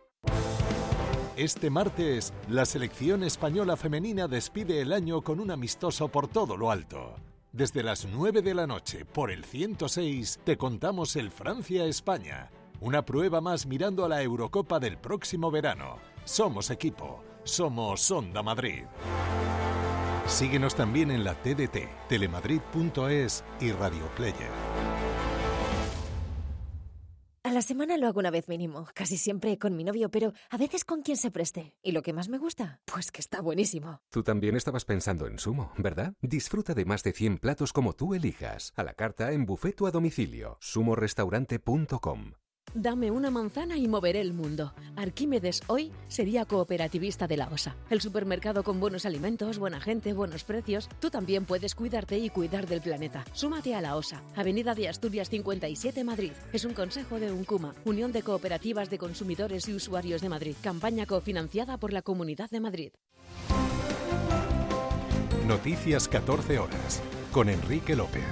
Este martes, la selección española femenina despide el año con un amistoso por todo lo alto. Desde las 9 de la noche, por el 106, te contamos el Francia-España. Una prueba más mirando a la Eurocopa del próximo verano. Somos equipo, somos Onda Madrid. Síguenos también en la TDT, telemadrid.es y Radio Player. A la semana lo hago una vez mínimo, casi siempre con mi novio, pero a veces con quien se preste. ¿Y lo que más me gusta? Pues que está buenísimo. Tú también estabas pensando en Sumo, ¿verdad? Disfruta de más de 100 platos como tú elijas. A la carta en buffet o a domicilio. sumorestaurante.com. Dame una manzana y moveré el mundo. Arquímedes hoy sería cooperativista de la OSA. El supermercado con buenos alimentos, buena gente, buenos precios. Tú también puedes cuidarte y cuidar del planeta. Súmate a la OSA. Avenida de Asturias 57, Madrid. Es un consejo de UNCUMA, Unión de Cooperativas de Consumidores y Usuarios de Madrid. Campaña cofinanciada por la Comunidad de Madrid. Noticias 14 horas. Con Enrique López.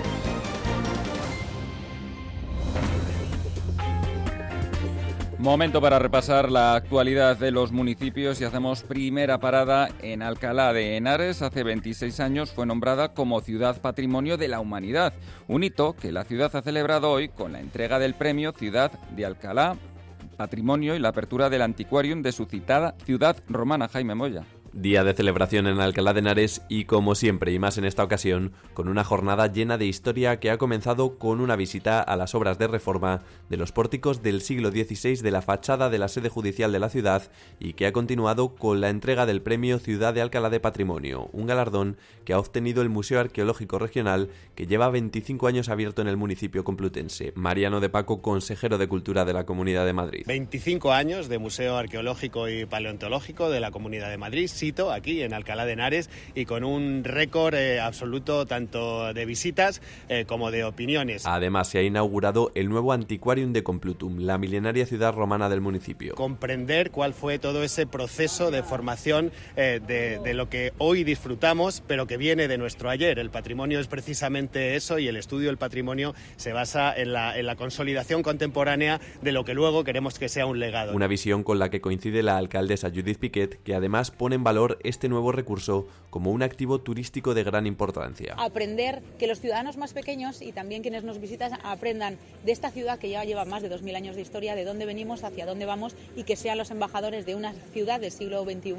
Momento para repasar la actualidad de los municipios y hacemos primera parada en Alcalá de Henares. Hace 26 años fue nombrada como Ciudad Patrimonio de la Humanidad, un hito que la ciudad ha celebrado hoy con la entrega del premio Ciudad de Alcalá Patrimonio y la apertura del antiquarium de su citada ciudad romana. Jaime Moya. Día de celebración en Alcalá de Henares y, como siempre y más en esta ocasión, con una jornada llena de historia que ha comenzado con una visita a las obras de reforma de los pórticos del siglo XVI de la fachada de la sede judicial de la ciudad y que ha continuado con la entrega del premio Ciudad de Alcalá de Patrimonio, un galardón que ha obtenido el Museo Arqueológico Regional que lleva 25 años abierto en el municipio complutense. Mariano de Paco, consejero de Cultura de la Comunidad de Madrid. 25 años de Museo Arqueológico y Paleontológico de la Comunidad de Madrid, aquí en Alcalá de Henares, y con un récord absoluto tanto de visitas como de opiniones. Además, se ha inaugurado el nuevo Antiquarium de Complutum, la milenaria ciudad romana del municipio. Comprender cuál fue todo ese proceso de formación de lo que hoy disfrutamos, pero que viene de nuestro ayer. El patrimonio es precisamente eso, y el estudio del patrimonio se basa en la consolidación contemporánea de lo que luego queremos que sea un legado. Una visión con la que coincide la alcaldesa Judith Piquet, que además pone en valor este nuevo recurso como un activo turístico de gran importancia. Aprender, que los ciudadanos más pequeños y también quienes nos visitan aprendan de esta ciudad que ya lleva más de 2000 años de historia, de dónde venimos, hacia dónde vamos, y que sean los embajadores de una ciudad del siglo XXI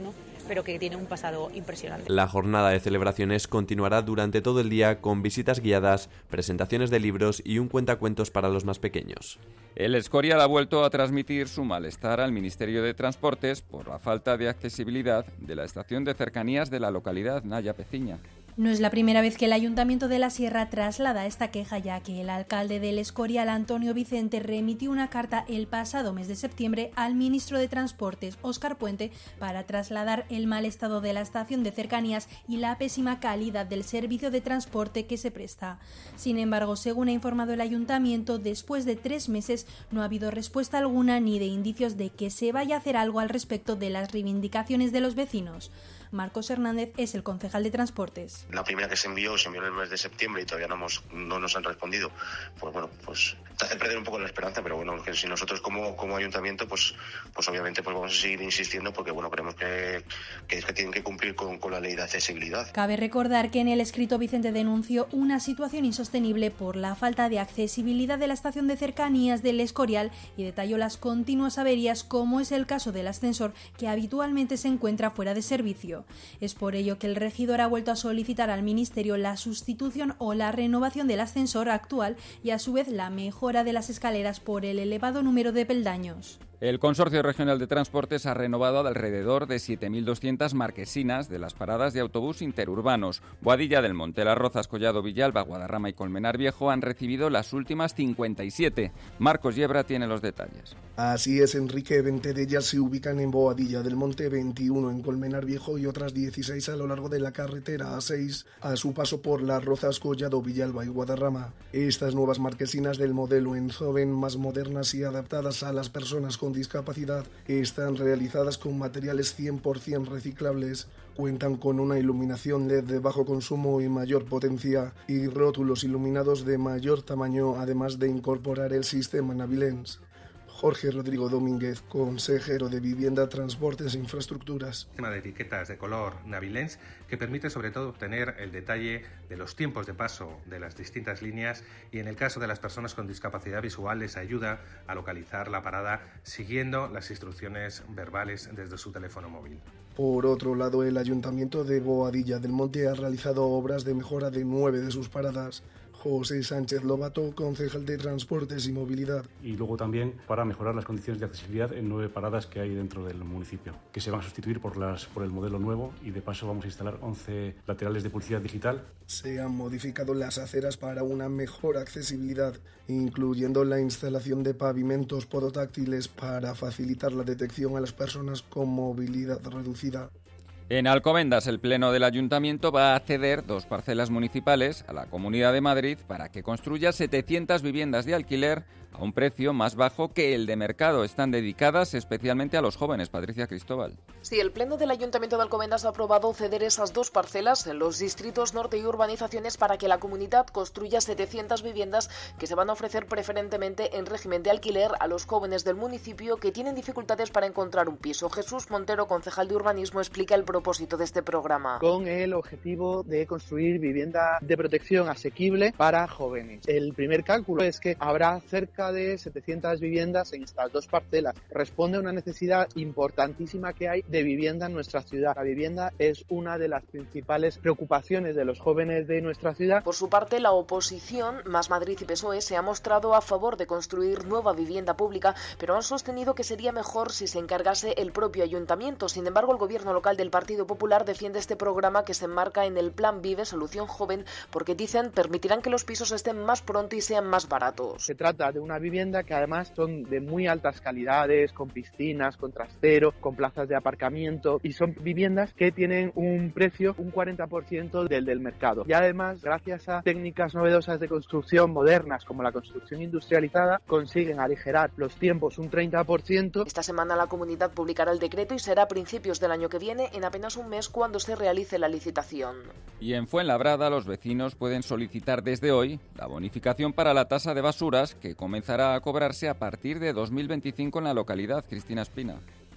pero que tiene un pasado impresionante. La jornada de celebraciones continuará durante todo el día con visitas guiadas, presentaciones de libros y un cuentacuentos para los más pequeños. El Escorial ha vuelto a transmitir su malestar al Ministerio de Transportes por la falta de accesibilidad de la estación de cercanías de la localidad, Naya Peciña. No es la primera vez que el Ayuntamiento de la Sierra traslada esta queja, ya que el alcalde del Escorial, Antonio Vicente, remitió una carta el pasado mes de septiembre al ministro de Transportes, Óscar Puente, para trasladar el mal estado de la estación de cercanías y la pésima calidad del servicio de transporte que se presta. Sin embargo, según ha informado el Ayuntamiento, después de 3 meses no ha habido respuesta alguna ni de indicios de que se vaya a hacer algo al respecto de las reivindicaciones de los vecinos. Marcos Hernández es el concejal de Transportes. La primera que se envió en el mes de septiembre y todavía no nos han respondido. Pues bueno, pues te hace perder un poco la esperanza, pero bueno, que si nosotros como ayuntamiento, pues obviamente pues vamos a seguir insistiendo porque bueno, creemos que tienen que cumplir con la ley de accesibilidad. Cabe recordar que en el escrito Vicente denunció una situación insostenible por la falta de accesibilidad de la estación de cercanías del Escorial y detalló las continuas averías, como es el caso del ascensor, que habitualmente se encuentra fuera de servicio. Es por ello que el regidor ha vuelto a solicitar al Ministerio la sustitución o la renovación del ascensor actual y a su vez la mejora de las escaleras por el elevado número de peldaños. El Consorcio Regional de Transportes ha renovado alrededor de 7.200 marquesinas de las paradas de autobús interurbanos. Boadilla del Monte, Las Rozas, Collado Villalba, Guadarrama y Colmenar Viejo han recibido las últimas 57. Marcos Yebra tiene los detalles. Así es, Enrique. 20 de ellas se ubican en Boadilla del Monte, 21 en Colmenar Viejo y otras 16 a lo largo de la carretera A6 a su paso por Las Rozas, Collado Villalba y Guadarrama. Estas nuevas marquesinas del modelo Enzoven, más modernas y adaptadas a las personas con discapacidad, están realizadas con materiales 100% reciclables, cuentan con una iluminación LED de bajo consumo y mayor potencia y rótulos iluminados de mayor tamaño, además de incorporar el sistema Navilens. Jorge Rodrigo Domínguez, consejero de Vivienda, Transportes e Infraestructuras. Sistema de etiquetas de color Navilens que permite sobre todo obtener el detalle de los tiempos de paso de las distintas líneas y en el caso de las personas con discapacidad visual les ayuda a localizar la parada siguiendo las instrucciones verbales desde su teléfono móvil. Por otro lado, el Ayuntamiento de Boadilla del Monte ha realizado obras de mejora de 9 de sus paradas. José Sánchez Lobato, concejal de Transportes y Movilidad. Y luego también para mejorar las condiciones de accesibilidad en 9 paradas que hay dentro del municipio, que se van a sustituir por el modelo nuevo y de paso vamos a instalar 11 laterales de publicidad digital. Se han modificado las aceras para una mejor accesibilidad, incluyendo la instalación de pavimentos podotáctiles para facilitar la detección a las personas con movilidad reducida. En Alcobendas, el Pleno del Ayuntamiento va a ceder 2 parcelas municipales a la Comunidad de Madrid para que construya 700 viviendas de alquiler a un precio más bajo que el de mercado. Están dedicadas especialmente a los jóvenes. Patricia Cristóbal. Sí, el Pleno del Ayuntamiento de Alcobendas ha aprobado ceder esas 2 parcelas en los distritos norte y urbanizaciones para que la comunidad construya 700 viviendas que se van a ofrecer preferentemente en régimen de alquiler a los jóvenes del municipio que tienen dificultades para encontrar un piso. Jesús Montero, concejal de Urbanismo, explica el propósito de este programa. Con el objetivo de construir vivienda de protección asequible para jóvenes. El primer cálculo es que habrá cerca de 700 viviendas en estas 2 parcelas. Responde a una necesidad importantísima que hay de vivienda en nuestra ciudad. La vivienda es una de las principales preocupaciones de los jóvenes de nuestra ciudad. Por su parte, la oposición, Más Madrid y PSOE, se ha mostrado a favor de construir nueva vivienda pública, pero han sostenido que sería mejor si se encargase el propio ayuntamiento. Sin embargo, el gobierno local del Partido Popular defiende este programa que se enmarca en el Plan Vive Solución Joven porque dicen permitirán que los pisos estén más pronto y sean más baratos. Se trata de una vivienda que además son de muy altas calidades, con piscinas, con trastero, con plazas de aparcamiento y son viviendas que tienen un precio un 40% del mercado. Y además, gracias a técnicas novedosas de construcción modernas como la construcción industrializada, consiguen aligerar los tiempos un 30%. Esta semana la comunidad publicará el decreto y será a principios del año que viene, en apenas un mes, cuando se realice la licitación. Y en Fuenlabrada los vecinos pueden solicitar desde hoy la bonificación para la tasa de basuras que comenzará a cobrarse a partir de 2025 en la localidad. Cristina Espina.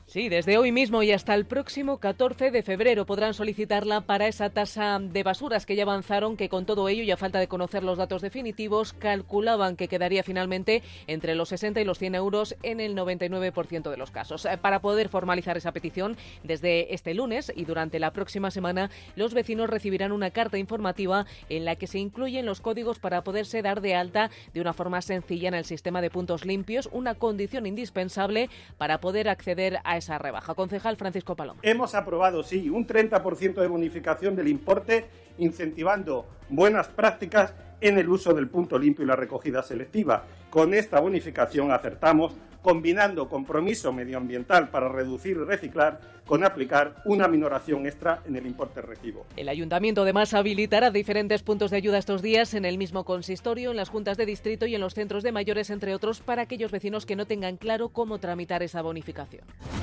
Sí, desde hoy mismo y hasta el próximo 14 de febrero podrán solicitarla para esa tasa de basuras que ya avanzaron, que con todo ello y a falta de conocer los datos definitivos, calculaban que quedaría finalmente entre los 60 y los 100 euros en el 99% de los casos. Para poder formalizar esa petición, desde este lunes y durante la próxima semana, los vecinos recibirán una carta informativa en la que se incluyen los códigos para poderse dar de alta de una forma sencilla en el sistema de puntos limpios, una condición indispensable para poder acceder a esa rebaja. Concejal Francisco Paloma. Hemos aprobado, sí, un 30% de bonificación del importe, incentivando buenas prácticas en el uso del punto limpio y la recogida selectiva. Con esta bonificación acertamos, combinando compromiso medioambiental para reducir y reciclar con aplicar una minoración extra en el importe recibo. El Ayuntamiento además habilitará diferentes puntos de ayuda estos días en el mismo consistorio, en las juntas de distrito y en los centros de mayores, entre otros, para aquellos vecinos que no tengan claro cómo tramitar esa bonificación.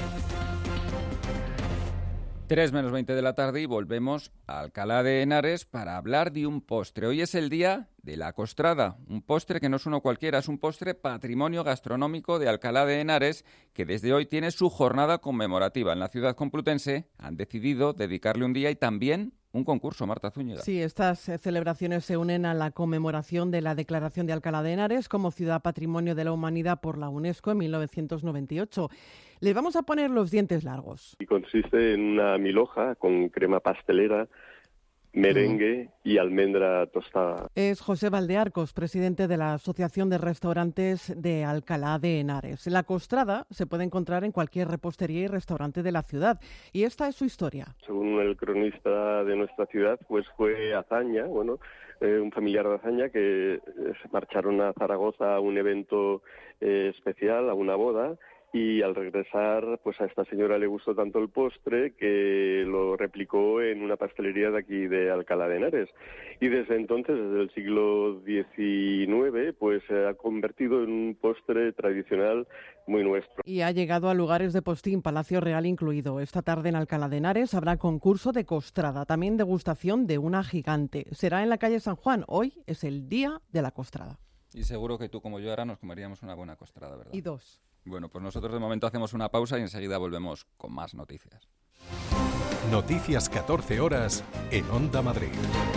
3:20 de la tarde y volvemos a Alcalá de Henares para hablar de un postre. Hoy es el día de la costrada, un postre que no es uno cualquiera, es un postre patrimonio gastronómico de Alcalá de Henares que desde hoy tiene su jornada conmemorativa. En la ciudad complutense han decidido dedicarle un día y también un concurso, Marta Zúñiga. Sí, estas celebraciones se unen a la conmemoración de la declaración de Alcalá de Henares como Ciudad Patrimonio de la Humanidad por la UNESCO en 1998. Les vamos a poner los dientes largos. Y consiste en una milhoja con crema pastelera, merengue y almendra tostada. Es José Valdearcos, presidente de la Asociación de Restaurantes de Alcalá de Henares. La costrada se puede encontrar en cualquier repostería y restaurante de la ciudad. Y esta es su historia. Según el cronista de nuestra ciudad, pues fue Azaña, un familiar de Azaña, que se marcharon a Zaragoza a un evento especial, a una boda. Y al regresar, pues a esta señora le gustó tanto el postre que lo replicó en una pastelería de aquí de Alcalá de Henares. Y desde entonces, desde el siglo XIX, pues se ha convertido en un postre tradicional muy nuestro. Y ha llegado a lugares de postín, Palacio Real incluido. Esta tarde en Alcalá de Henares habrá concurso de costrada, también degustación de una gigante. Será en la calle San Juan. Hoy es el día de la costrada. Y seguro que tú como yo ahora nos comeríamos una buena costrada, ¿verdad? Y dos. Bueno, pues nosotros de momento hacemos una pausa y enseguida volvemos con más noticias. Noticias 14 horas en Onda Madrid.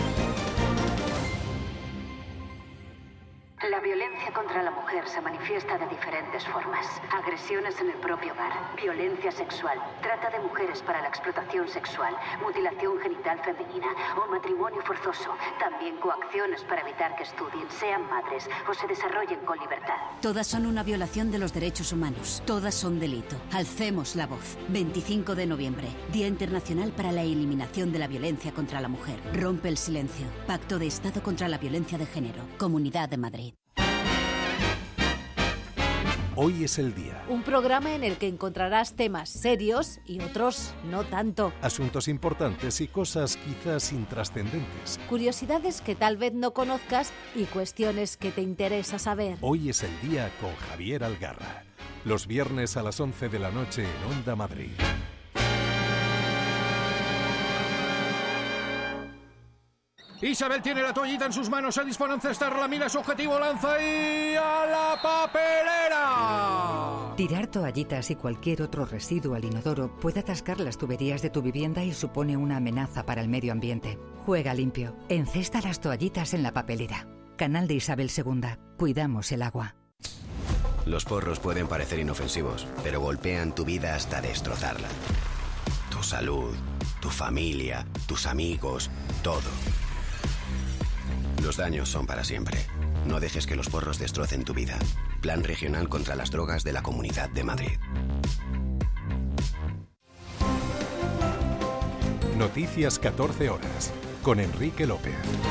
La violencia contra la mujer se manifiesta de diferentes formas. Agresiones en el propio hogar, violencia sexual, trata de mujeres para la explotación sexual, mutilación genital femenina o matrimonio forzoso. También coacciones para evitar que estudien, sean madres o se desarrollen con libertad. Todas son una violación de los derechos humanos. Todas son delito. Alcemos la voz. 25 de noviembre, Día Internacional para la Eliminación de la Violencia contra la Mujer. Rompe el silencio. Pacto de Estado contra la Violencia de Género. Comunidad de Madrid. Hoy es el día. Un programa en el que encontrarás temas serios y otros no tanto. Asuntos importantes y cosas quizás intrascendentes. Curiosidades que tal vez no conozcas y cuestiones que te interesa saber. Hoy es el día con Javier Algarra. Los viernes a las 11 de la noche en Onda Madrid. Isabel tiene la toallita en sus manos, se dispone a encestar, la mira su objetivo, lanza y ¡a la papelera! Tirar toallitas y cualquier otro residuo al inodoro puede atascar las tuberías de tu vivienda y supone una amenaza para el medio ambiente. Juega limpio. Encesta las toallitas en la papelera. Canal de Isabel II. Cuidamos el agua. Los porros pueden parecer inofensivos, pero golpean tu vida hasta destrozarla. Tu salud, tu familia, tus amigos, todo. Los daños son para siempre. No dejes que los porros destrocen tu vida. Plan Regional contra las Drogas de la Comunidad de Madrid. Noticias 14 horas con Enrique López.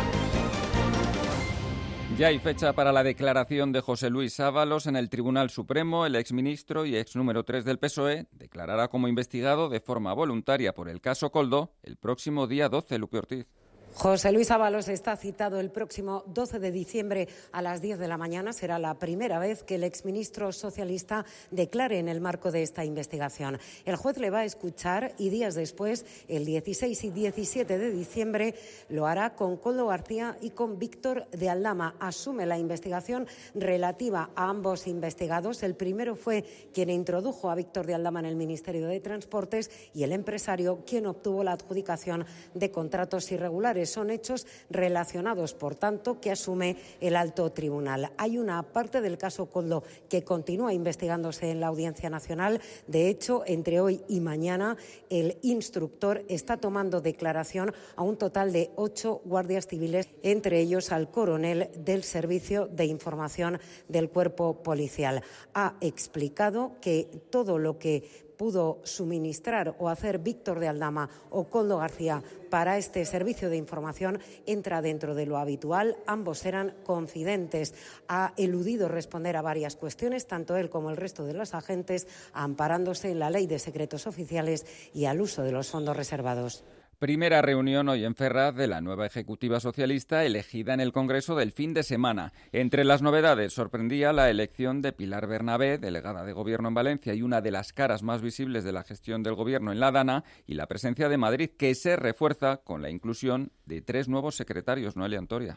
Ya hay fecha para la declaración de José Luis Ábalos en el Tribunal Supremo. El exministro y ex número 3 del PSOE declarará como investigado de forma voluntaria por el caso Koldo el próximo día 12, Luque Ortiz. José Luis Ábalos está citado el próximo 12 de diciembre a las 10 de la mañana. Será la primera vez que el exministro socialista declare en el marco de esta investigación. El juez le va a escuchar y días después, el 16 y 17 de diciembre, lo hará con Koldo García y con Víctor de Aldama. Asume la investigación relativa a ambos investigados. El primero fue quien introdujo a Víctor de Aldama en el Ministerio de Transportes y el empresario quien obtuvo la adjudicación de contratos irregulares. Son hechos relacionados, por tanto, que asume el alto tribunal. Hay una parte del caso Koldo que continúa investigándose en la Audiencia Nacional. De hecho, entre hoy y mañana, el instructor está tomando declaración a un total de 8 guardias civiles, entre ellos al coronel del Servicio de Información del Cuerpo Policial. Ha explicado que todo lo que pudo suministrar o hacer Víctor de Aldama o Koldo García para este servicio de información entra dentro de lo habitual. Ambos eran confidentes. Ha eludido responder a varias cuestiones, tanto él como el resto de los agentes, amparándose en la Ley de Secretos Oficiales y al uso de los fondos reservados. Primera reunión hoy en Ferraz de la nueva ejecutiva socialista elegida en el Congreso del fin de semana. Entre las novedades sorprendía la elección de Pilar Bernabé, delegada de Gobierno en Valencia y una de las caras más visibles de la gestión del Gobierno en la Dana, y la presencia de Madrid, que se refuerza con la inclusión de 3 nuevos secretarios. Noelia Antoria.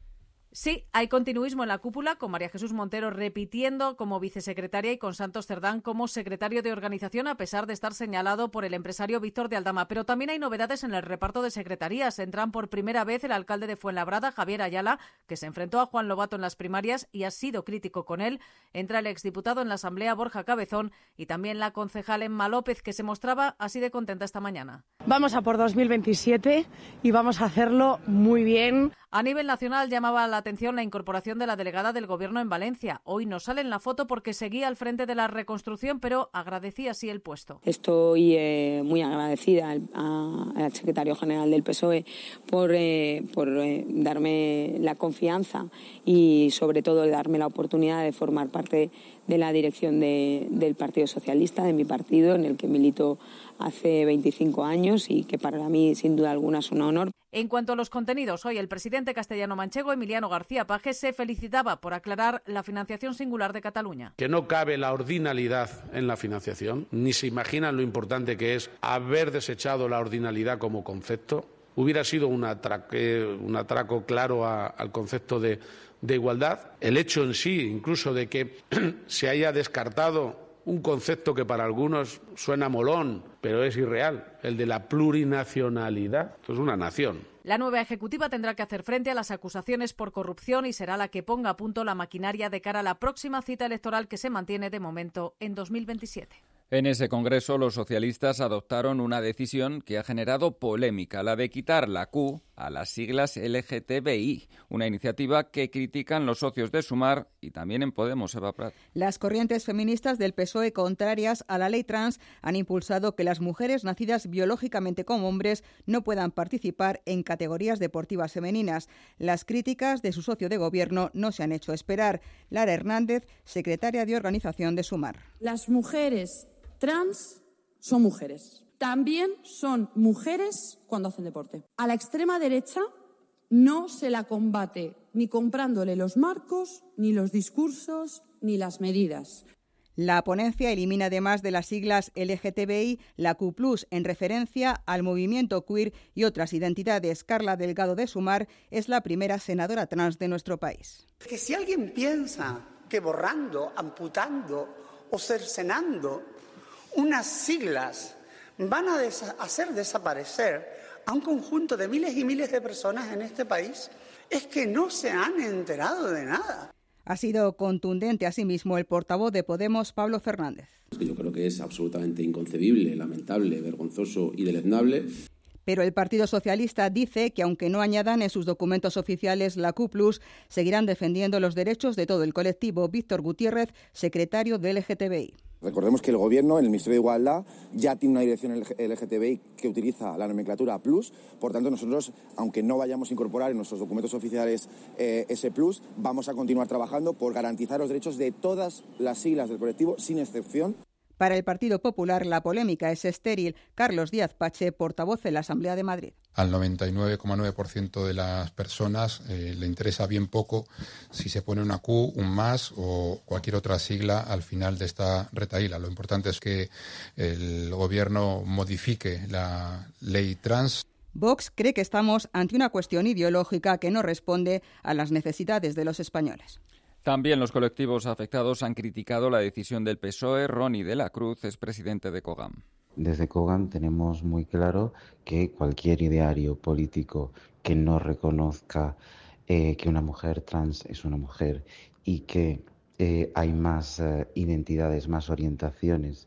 Sí, hay continuismo en la cúpula, con María Jesús Montero repitiendo como vicesecretaria y con Santos Cerdán como secretario de organización, a pesar de estar señalado por el empresario Víctor de Aldama. Pero también hay novedades en el reparto de secretarías. Entran por primera vez el alcalde de Fuenlabrada, Javier Ayala, que se enfrentó a Juan Lobato en las primarias y ha sido crítico con él. Entra el exdiputado en la Asamblea, Borja Cabezón, y también la concejal Emma López, que se mostraba así de contenta esta mañana. Vamos a por 2027 y vamos a hacerlo muy bien. A nivel nacional llamaba la atención la incorporación de la delegada del Gobierno en Valencia. Hoy no sale en la foto porque seguía al frente de la reconstrucción, pero agradecía así el puesto. Estoy muy agradecida al secretario general del PSOE por darme la confianza y sobre todo darme la oportunidad de formar parte de la dirección del Partido Socialista, de mi partido, en el que milito hace 25 años y que para mí sin duda alguna es un honor. En cuanto a los contenidos, hoy el presidente castellano-manchego, Emiliano García Paje, se felicitaba por aclarar la financiación singular de Cataluña. Que no cabe la ordinalidad en la financiación, ni se imaginan lo importante que es haber desechado la ordinalidad como concepto. Hubiera sido un atraco claro al concepto de igualdad. El hecho en sí, incluso de que se haya descartado un concepto que para algunos suena molón, pero es irreal, el de la plurinacionalidad. Esto es una nación. La nueva ejecutiva tendrá que hacer frente a las acusaciones por corrupción y será la que ponga a punto la maquinaria de cara a la próxima cita electoral que se mantiene de momento en 2027. En ese congreso, los socialistas adoptaron una decisión que ha generado polémica, la de quitar la Q a las siglas LGTBI, una iniciativa que critican los socios de Sumar y también en Podemos, Eva Prat. Las corrientes feministas del PSOE contrarias a la ley trans han impulsado que las mujeres nacidas biológicamente como hombres no puedan participar en categorías deportivas femeninas. Las críticas de su socio de gobierno no se han hecho esperar. Lara Hernández, secretaria de organización de Sumar. Las mujeres trans son mujeres. También son mujeres cuando hacen deporte. A la extrema derecha no se la combate ni comprándole los marcos, ni los discursos, ni las medidas. La ponencia elimina además de las siglas LGTBI la Q+, en referencia al movimiento queer y otras identidades. Carla Delgado de Sumar es la primera senadora trans de nuestro país. Que si alguien piensa que borrando, amputando o cercenando unas siglas van a hacer desaparecer a un conjunto de miles y miles de personas en este país, es que no se han enterado de nada. Ha sido contundente asimismo el portavoz de Podemos, Pablo Fernández. Yo creo que es absolutamente inconcebible, lamentable, vergonzoso y deleznable. Pero el Partido Socialista dice que aunque no añadan en sus documentos oficiales la Q+, seguirán defendiendo los derechos de todo el colectivo. Víctor Gutiérrez, secretario de LGTBI. Recordemos que el Gobierno, en el Ministerio de Igualdad, ya tiene una dirección LGTBI que utiliza la nomenclatura plus. Por tanto, nosotros, aunque no vayamos a incorporar en nuestros documentos oficiales ese plus, vamos a continuar trabajando por garantizar los derechos de todas las siglas del colectivo, sin excepción. Para el Partido Popular, la polémica es estéril. Carlos Díaz Pache, portavoz en la Asamblea de Madrid. Al 99,9% de las personas le interesa bien poco si se pone una Q, un más o cualquier otra sigla al final de esta retahíla. Lo importante es que el Gobierno modifique la ley trans. Vox cree que estamos ante una cuestión ideológica que no responde a las necesidades de los españoles. También los colectivos afectados han criticado la decisión del PSOE. Ronnie de la Cruz es presidente de COGAM. Desde COGAM tenemos muy claro que cualquier ideario político que no reconozca que una mujer trans es una mujer y que hay más identidades, más orientaciones,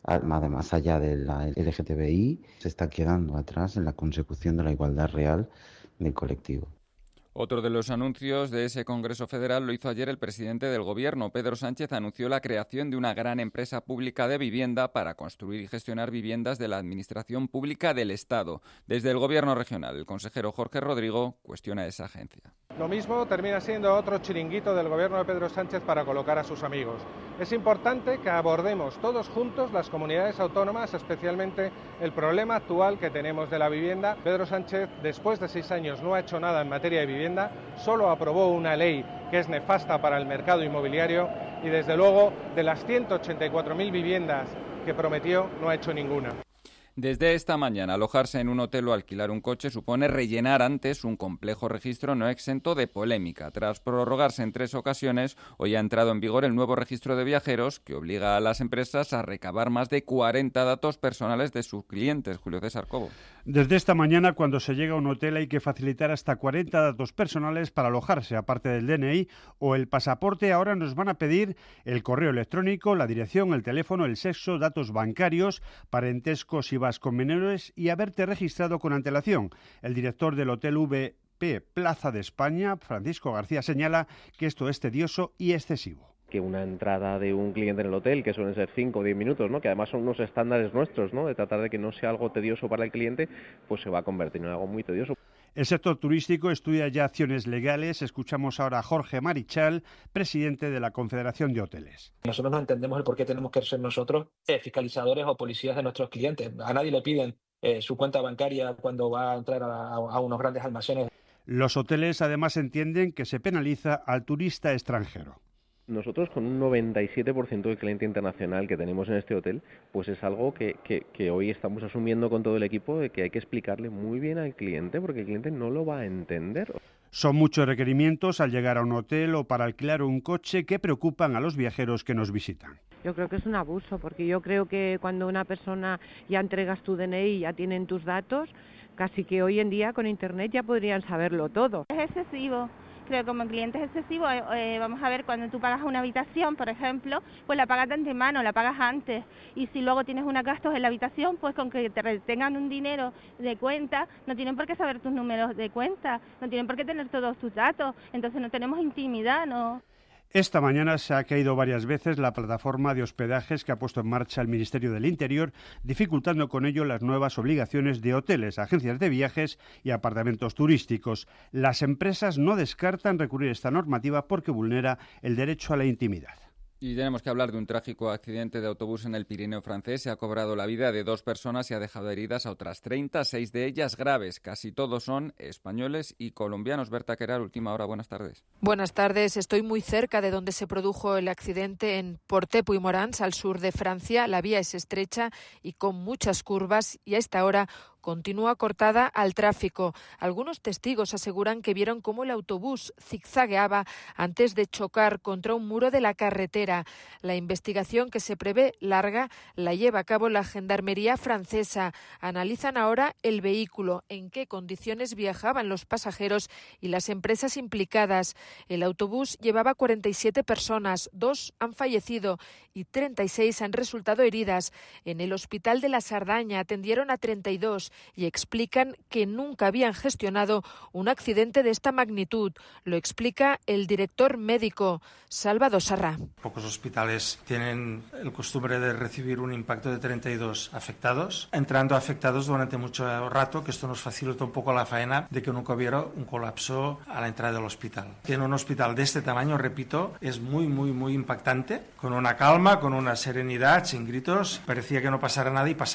más allá de la LGTBI, se está quedando atrás en la consecución de la igualdad real del colectivo. Otro de los anuncios de ese Congreso Federal lo hizo ayer el presidente del Gobierno. Pedro Sánchez anunció la creación de una gran empresa pública de vivienda para construir y gestionar viviendas de la Administración Pública del Estado. Desde el Gobierno regional, el consejero Jorge Rodrigo cuestiona esa agencia. Lo mismo termina siendo otro chiringuito del Gobierno de Pedro Sánchez para colocar a sus amigos. Es importante que abordemos todos juntos, las comunidades autónomas, especialmente el problema actual que tenemos de la vivienda. Pedro Sánchez, después de 6 años, no ha hecho nada en materia de vivienda, solo aprobó una ley que es nefasta para el mercado inmobiliario y, desde luego, de las 184.000 viviendas que prometió, no ha hecho ninguna. Desde esta mañana, alojarse en un hotel o alquilar un coche supone rellenar antes un complejo registro no exento de polémica. Tras prorrogarse en 3 ocasiones, hoy ha entrado en vigor el nuevo registro de viajeros que obliga a las empresas a recabar más de 40 datos personales de sus clientes. Julio César Cobo. Desde esta mañana, cuando se llega a un hotel, hay que facilitar hasta 40 datos personales para alojarse, aparte del DNI o el pasaporte. Ahora nos van a pedir el correo electrónico, la dirección, el teléfono, el sexo, datos bancarios, parentesco si vas con menores y haberte registrado con antelación. El director del Hotel VP Plaza de España, Francisco García, señala que esto es tedioso y excesivo. Que una entrada de un cliente en el hotel, que suelen ser 5 o 10 minutos, ¿no? Que además son unos estándares nuestros, ¿no? De tratar de que no sea algo tedioso para el cliente, pues se va a convertir en algo muy tedioso. El sector turístico estudia ya acciones legales. Escuchamos ahora a Jorge Marichal, presidente de la Confederación de Hoteles. Nosotros no entendemos el por qué tenemos que ser nosotros fiscalizadores o policías de nuestros clientes. A nadie le piden su cuenta bancaria cuando va a entrar a unos grandes almacenes. Los hoteles además entienden que se penaliza al turista extranjero. Nosotros, con un 97% del cliente internacional que tenemos en este hotel, pues es algo que hoy estamos asumiendo con todo el equipo, de que hay que explicarle muy bien al cliente, porque el cliente no lo va a entender. Son muchos requerimientos al llegar a un hotel o para alquilar un coche que preocupan a los viajeros que nos visitan. Yo creo que es un abuso, porque yo creo que cuando una persona ya entregas tu DNI y ya tienen tus datos, casi que hoy en día con Internet ya podrían saberlo todo. Es excesivo. Creo que como cliente es excesivo. Vamos a ver, cuando tú pagas una habitación, por ejemplo, pues la pagas de antemano, la pagas antes. Y si luego tienes unos gastos en la habitación, pues con que te retengan un dinero de cuenta, no tienen por qué saber tus números de cuenta, no tienen por qué tener todos tus datos. Entonces no tenemos intimidad, ¿no? Esta mañana se ha caído varias veces la plataforma de hospedajes que ha puesto en marcha el Ministerio del Interior, dificultando con ello las nuevas obligaciones de hoteles, agencias de viajes y apartamentos turísticos. Las empresas no descartan recurrir a esta normativa porque vulnera el derecho a la intimidad. Y tenemos que hablar de un trágico accidente de autobús en el Pirineo francés. Se ha cobrado la vida de 2 personas y ha dejado heridas a otras 30, 6 de ellas graves. Casi todos son españoles y colombianos. Berta Querar, Última Hora, buenas tardes. Buenas tardes. Estoy muy cerca de donde se produjo el accidente en Portet-Puymorens, al sur de Francia. La vía es estrecha y con muchas curvas y a esta hora continúa cortada al tráfico. Algunos testigos aseguran que vieron cómo el autobús zigzagueaba antes de chocar contra un muro de la carretera. La investigación, que se prevé larga, la lleva a cabo la Gendarmería francesa. Analizan ahora el vehículo, en qué condiciones viajaban los pasajeros y las empresas implicadas. El autobús llevaba 47 personas, 2 han fallecido y 36 han resultado heridas. En el Hospital de la Sardaña atendieron a 32 y explican que nunca habían gestionado un accidente de esta magnitud. Lo explica el director médico, Salvador Sarra. Pocos hospitales tienen el costumbre de recibir un impacto de 32 afectados, entrando afectados durante mucho rato, que esto nos facilita un poco la faena de que nunca hubiera un colapso a la entrada del hospital. Que en un hospital de este tamaño, repito, es muy impactante, con una calma, con una serenidad, sin gritos, parecía que no pasara nada y pasaba.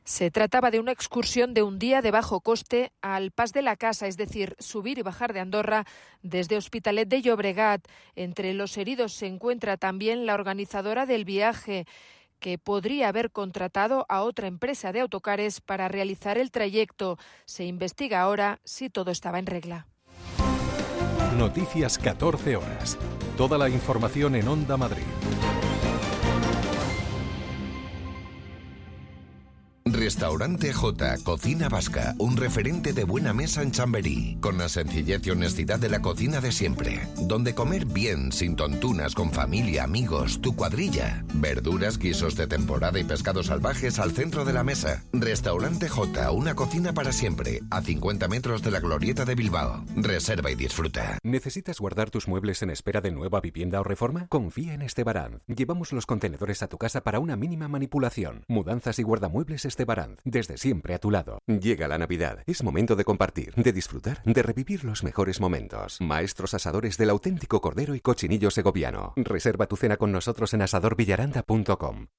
Se trataba de una excursión de un día de bajo coste al Pas de la Casa, es decir, subir y bajar de Andorra desde Hospitalet de Llobregat. Entre los heridos se encuentra también la organizadora del viaje, que podría haber contratado a otra empresa de autocares para realizar el trayecto. Se investiga ahora si todo estaba en regla. Noticias 14 horas. Toda la información en Onda Madrid. Restaurante J, Cocina Vasca, un referente de buena mesa en Chamberí, con la sencillez y honestidad de la cocina de siempre, donde comer bien, sin tontunas, con familia, amigos, tu cuadrilla, verduras, guisos de temporada y pescados salvajes al centro de la mesa. Restaurante J, una cocina para siempre, a 50 metros de la Glorieta de Bilbao. Reserva y disfruta. ¿Necesitas guardar tus muebles en espera de nueva vivienda o reforma? Confía en Estebaranz. Llevamos los contenedores a tu casa para una mínima manipulación. Mudanzas y guardamuebles Estebaranz, desde siempre a tu lado. Llega la Navidad. Es momento de compartir, de disfrutar, de revivir los mejores momentos. Maestros asadores del auténtico cordero y cochinillo segoviano. Reserva tu cena con nosotros en asadorvillaranda.com.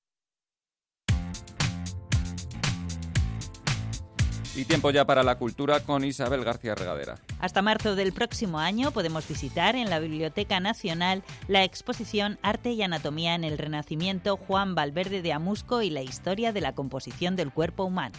Y tiempo ya para la cultura con Isabel García Regadera. Hasta marzo del próximo año podemos visitar en la Biblioteca Nacional la exposición Arte y Anatomía en el Renacimiento, Juan Valverde de Amusco y la historia de la composición del cuerpo humano.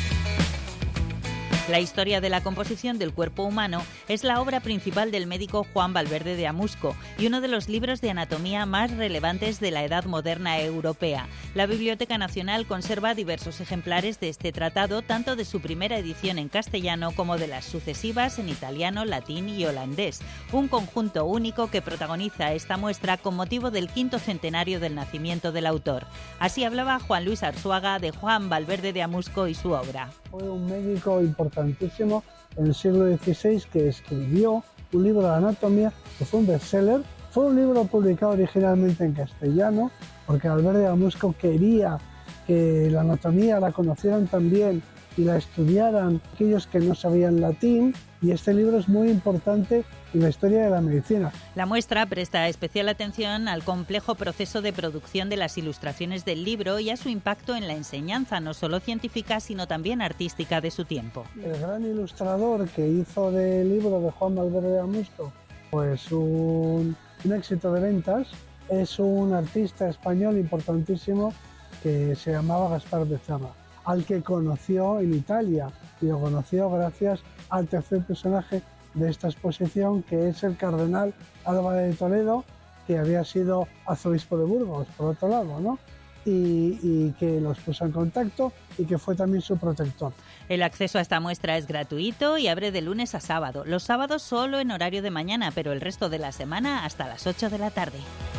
La historia de la composición del cuerpo humano es la obra principal del médico Juan Valverde de Amusco y uno de los libros de anatomía más relevantes de la Edad Moderna europea. La Biblioteca Nacional conserva diversos ejemplares de este tratado, tanto de su primera edición en castellano como de las sucesivas en italiano, latín y holandés. Un conjunto único que protagoniza esta muestra con motivo del 5º centenario del nacimiento del autor. Así hablaba Juan Luis Arzuaga de Juan Valverde de Amusco y su obra. Fue un médico importantísimo en el siglo XVI que escribió un libro de anatomía que fue un bestseller. Fue un libro publicado originalmente en castellano porque Valverde de Amusco quería que la anatomía la conocieran también y la estudiaran aquellos que no sabían latín, y este libro es muy importante en la historia de la medicina. La muestra presta especial atención al complejo proceso de producción de las ilustraciones del libro y a su impacto en la enseñanza, no solo científica, sino también artística de su tiempo. El gran ilustrador que hizo del libro de Juan Valverde de Amusco, pues un éxito de ventas, es un artista español importantísimo que se llamaba Gaspar Becerra, al que conoció en Italia, y lo conoció gracias al tercer personaje de esta exposición, que es el cardenal Álvarez de Toledo, que había sido arzobispo de Burgos, por otro lado, ¿no? Y que los puso en contacto y que fue también su protector. El acceso a esta muestra es gratuito y abre de lunes a sábado. Los sábados solo en horario de mañana, pero el resto de la semana hasta las 8 de la tarde.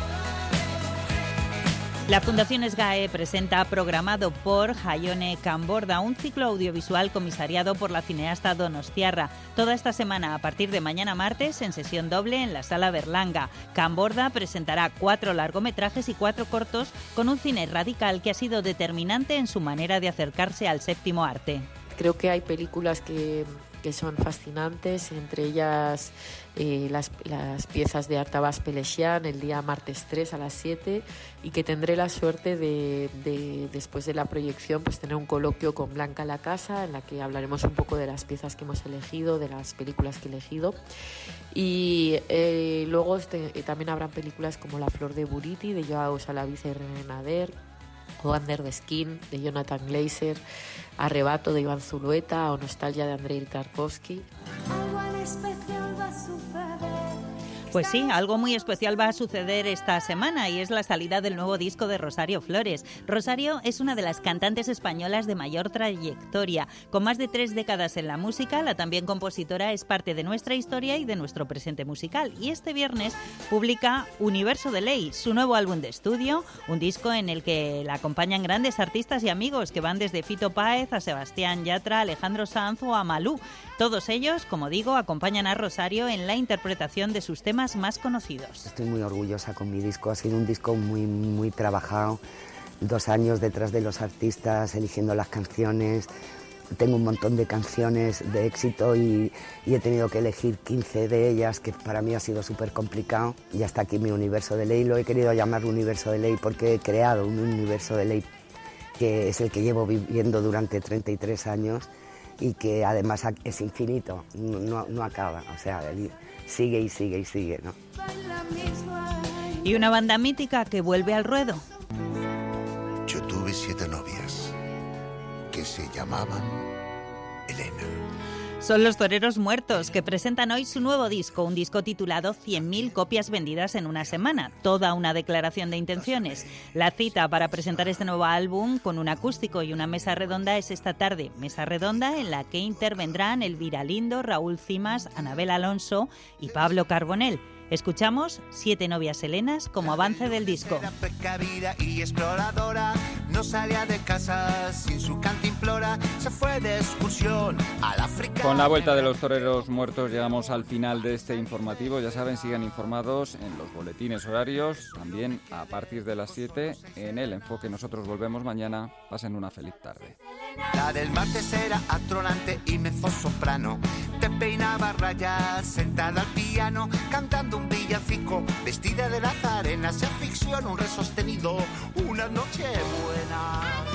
La Fundación SGAE presenta Programado por Jaione Camborda, un ciclo audiovisual comisariado por la cineasta donostiarra. Toda esta semana, a partir de mañana martes, en sesión doble en la Sala Berlanga. Camborda presentará 4 largometrajes y 4 cortos con un cine radical que ha sido determinante en su manera de acercarse al séptimo arte. Creo que hay películas que son fascinantes, entre ellas las piezas de Artabas Pelesian el día martes 3 a las 7, y que tendré la suerte de después de la proyección pues tener un coloquio con Blanca Lacasa, en la que hablaremos un poco de las piezas que hemos elegido, de las películas que he elegido, y luego también habrán películas como La Flor de Buriti de Joao Salaviza y René Nader, o Under the Skin de Jonathan Glazer, Arrebato de Iván Zulueta o Nostalgia de Andrei Tarkovsky. Pues sí, algo muy especial va a suceder esta semana y es la salida del nuevo disco de Rosario Flores. Rosario es una de las cantantes españolas de mayor trayectoria. Con más de 3 décadas en la música, la también compositora es parte de nuestra historia y de nuestro presente musical. Y este viernes publica Universo de Ley, su nuevo álbum de estudio, un disco en el que la acompañan grandes artistas y amigos que van desde Fito Páez a Sebastián Yatra, Alejandro Sanz o a Malú. Todos ellos, como digo, acompañan a Rosario en la interpretación de sus temas más conocidos. Estoy muy orgullosa con mi disco, ha sido un disco muy trabajado, 2 años detrás de los artistas, eligiendo las canciones. Tengo un montón de canciones de éxito y he tenido que elegir 15 de ellas, que para mí ha sido súper complicado. Y hasta aquí mi Universo de Ley, lo he querido llamar Universo de Ley porque he creado un universo de ley que es el que llevo viviendo durante 33 años y que además es infinito, no acaba, o sea, sigue y sigue y sigue, ¿no? Y una banda mítica que vuelve al ruedo. Yo tuve 7 novias que se llamaban Elena. Son los Toreros Muertos, que presentan hoy su nuevo disco, un disco titulado 100.000 copias vendidas en una semana, toda una declaración de intenciones. La cita para presentar este nuevo álbum con un acústico y una mesa redonda es esta tarde, mesa redonda en la que intervendrán Elvira Lindo, Raúl Cimas, Anabel Alonso y Pablo Carbonell. Escuchamos 7 novias helenas como avance del disco. Era precavida y exploradora, no salía de casa sin su cantimplora, se fue de excursión al África. Con la vuelta de los Toreros Muertos llegamos al final de este informativo. Ya saben, sigan informados en los boletines horarios, también a partir de las 7 en El Enfoque. Nosotros volvemos mañana. Pasen una feliz tarde. La del martes era atronante y mezzosoprano, te peinaba rayas sentada al piano, cantando un villancico, vestida de nazarena, se aficionó un re sostenido, una noche buena.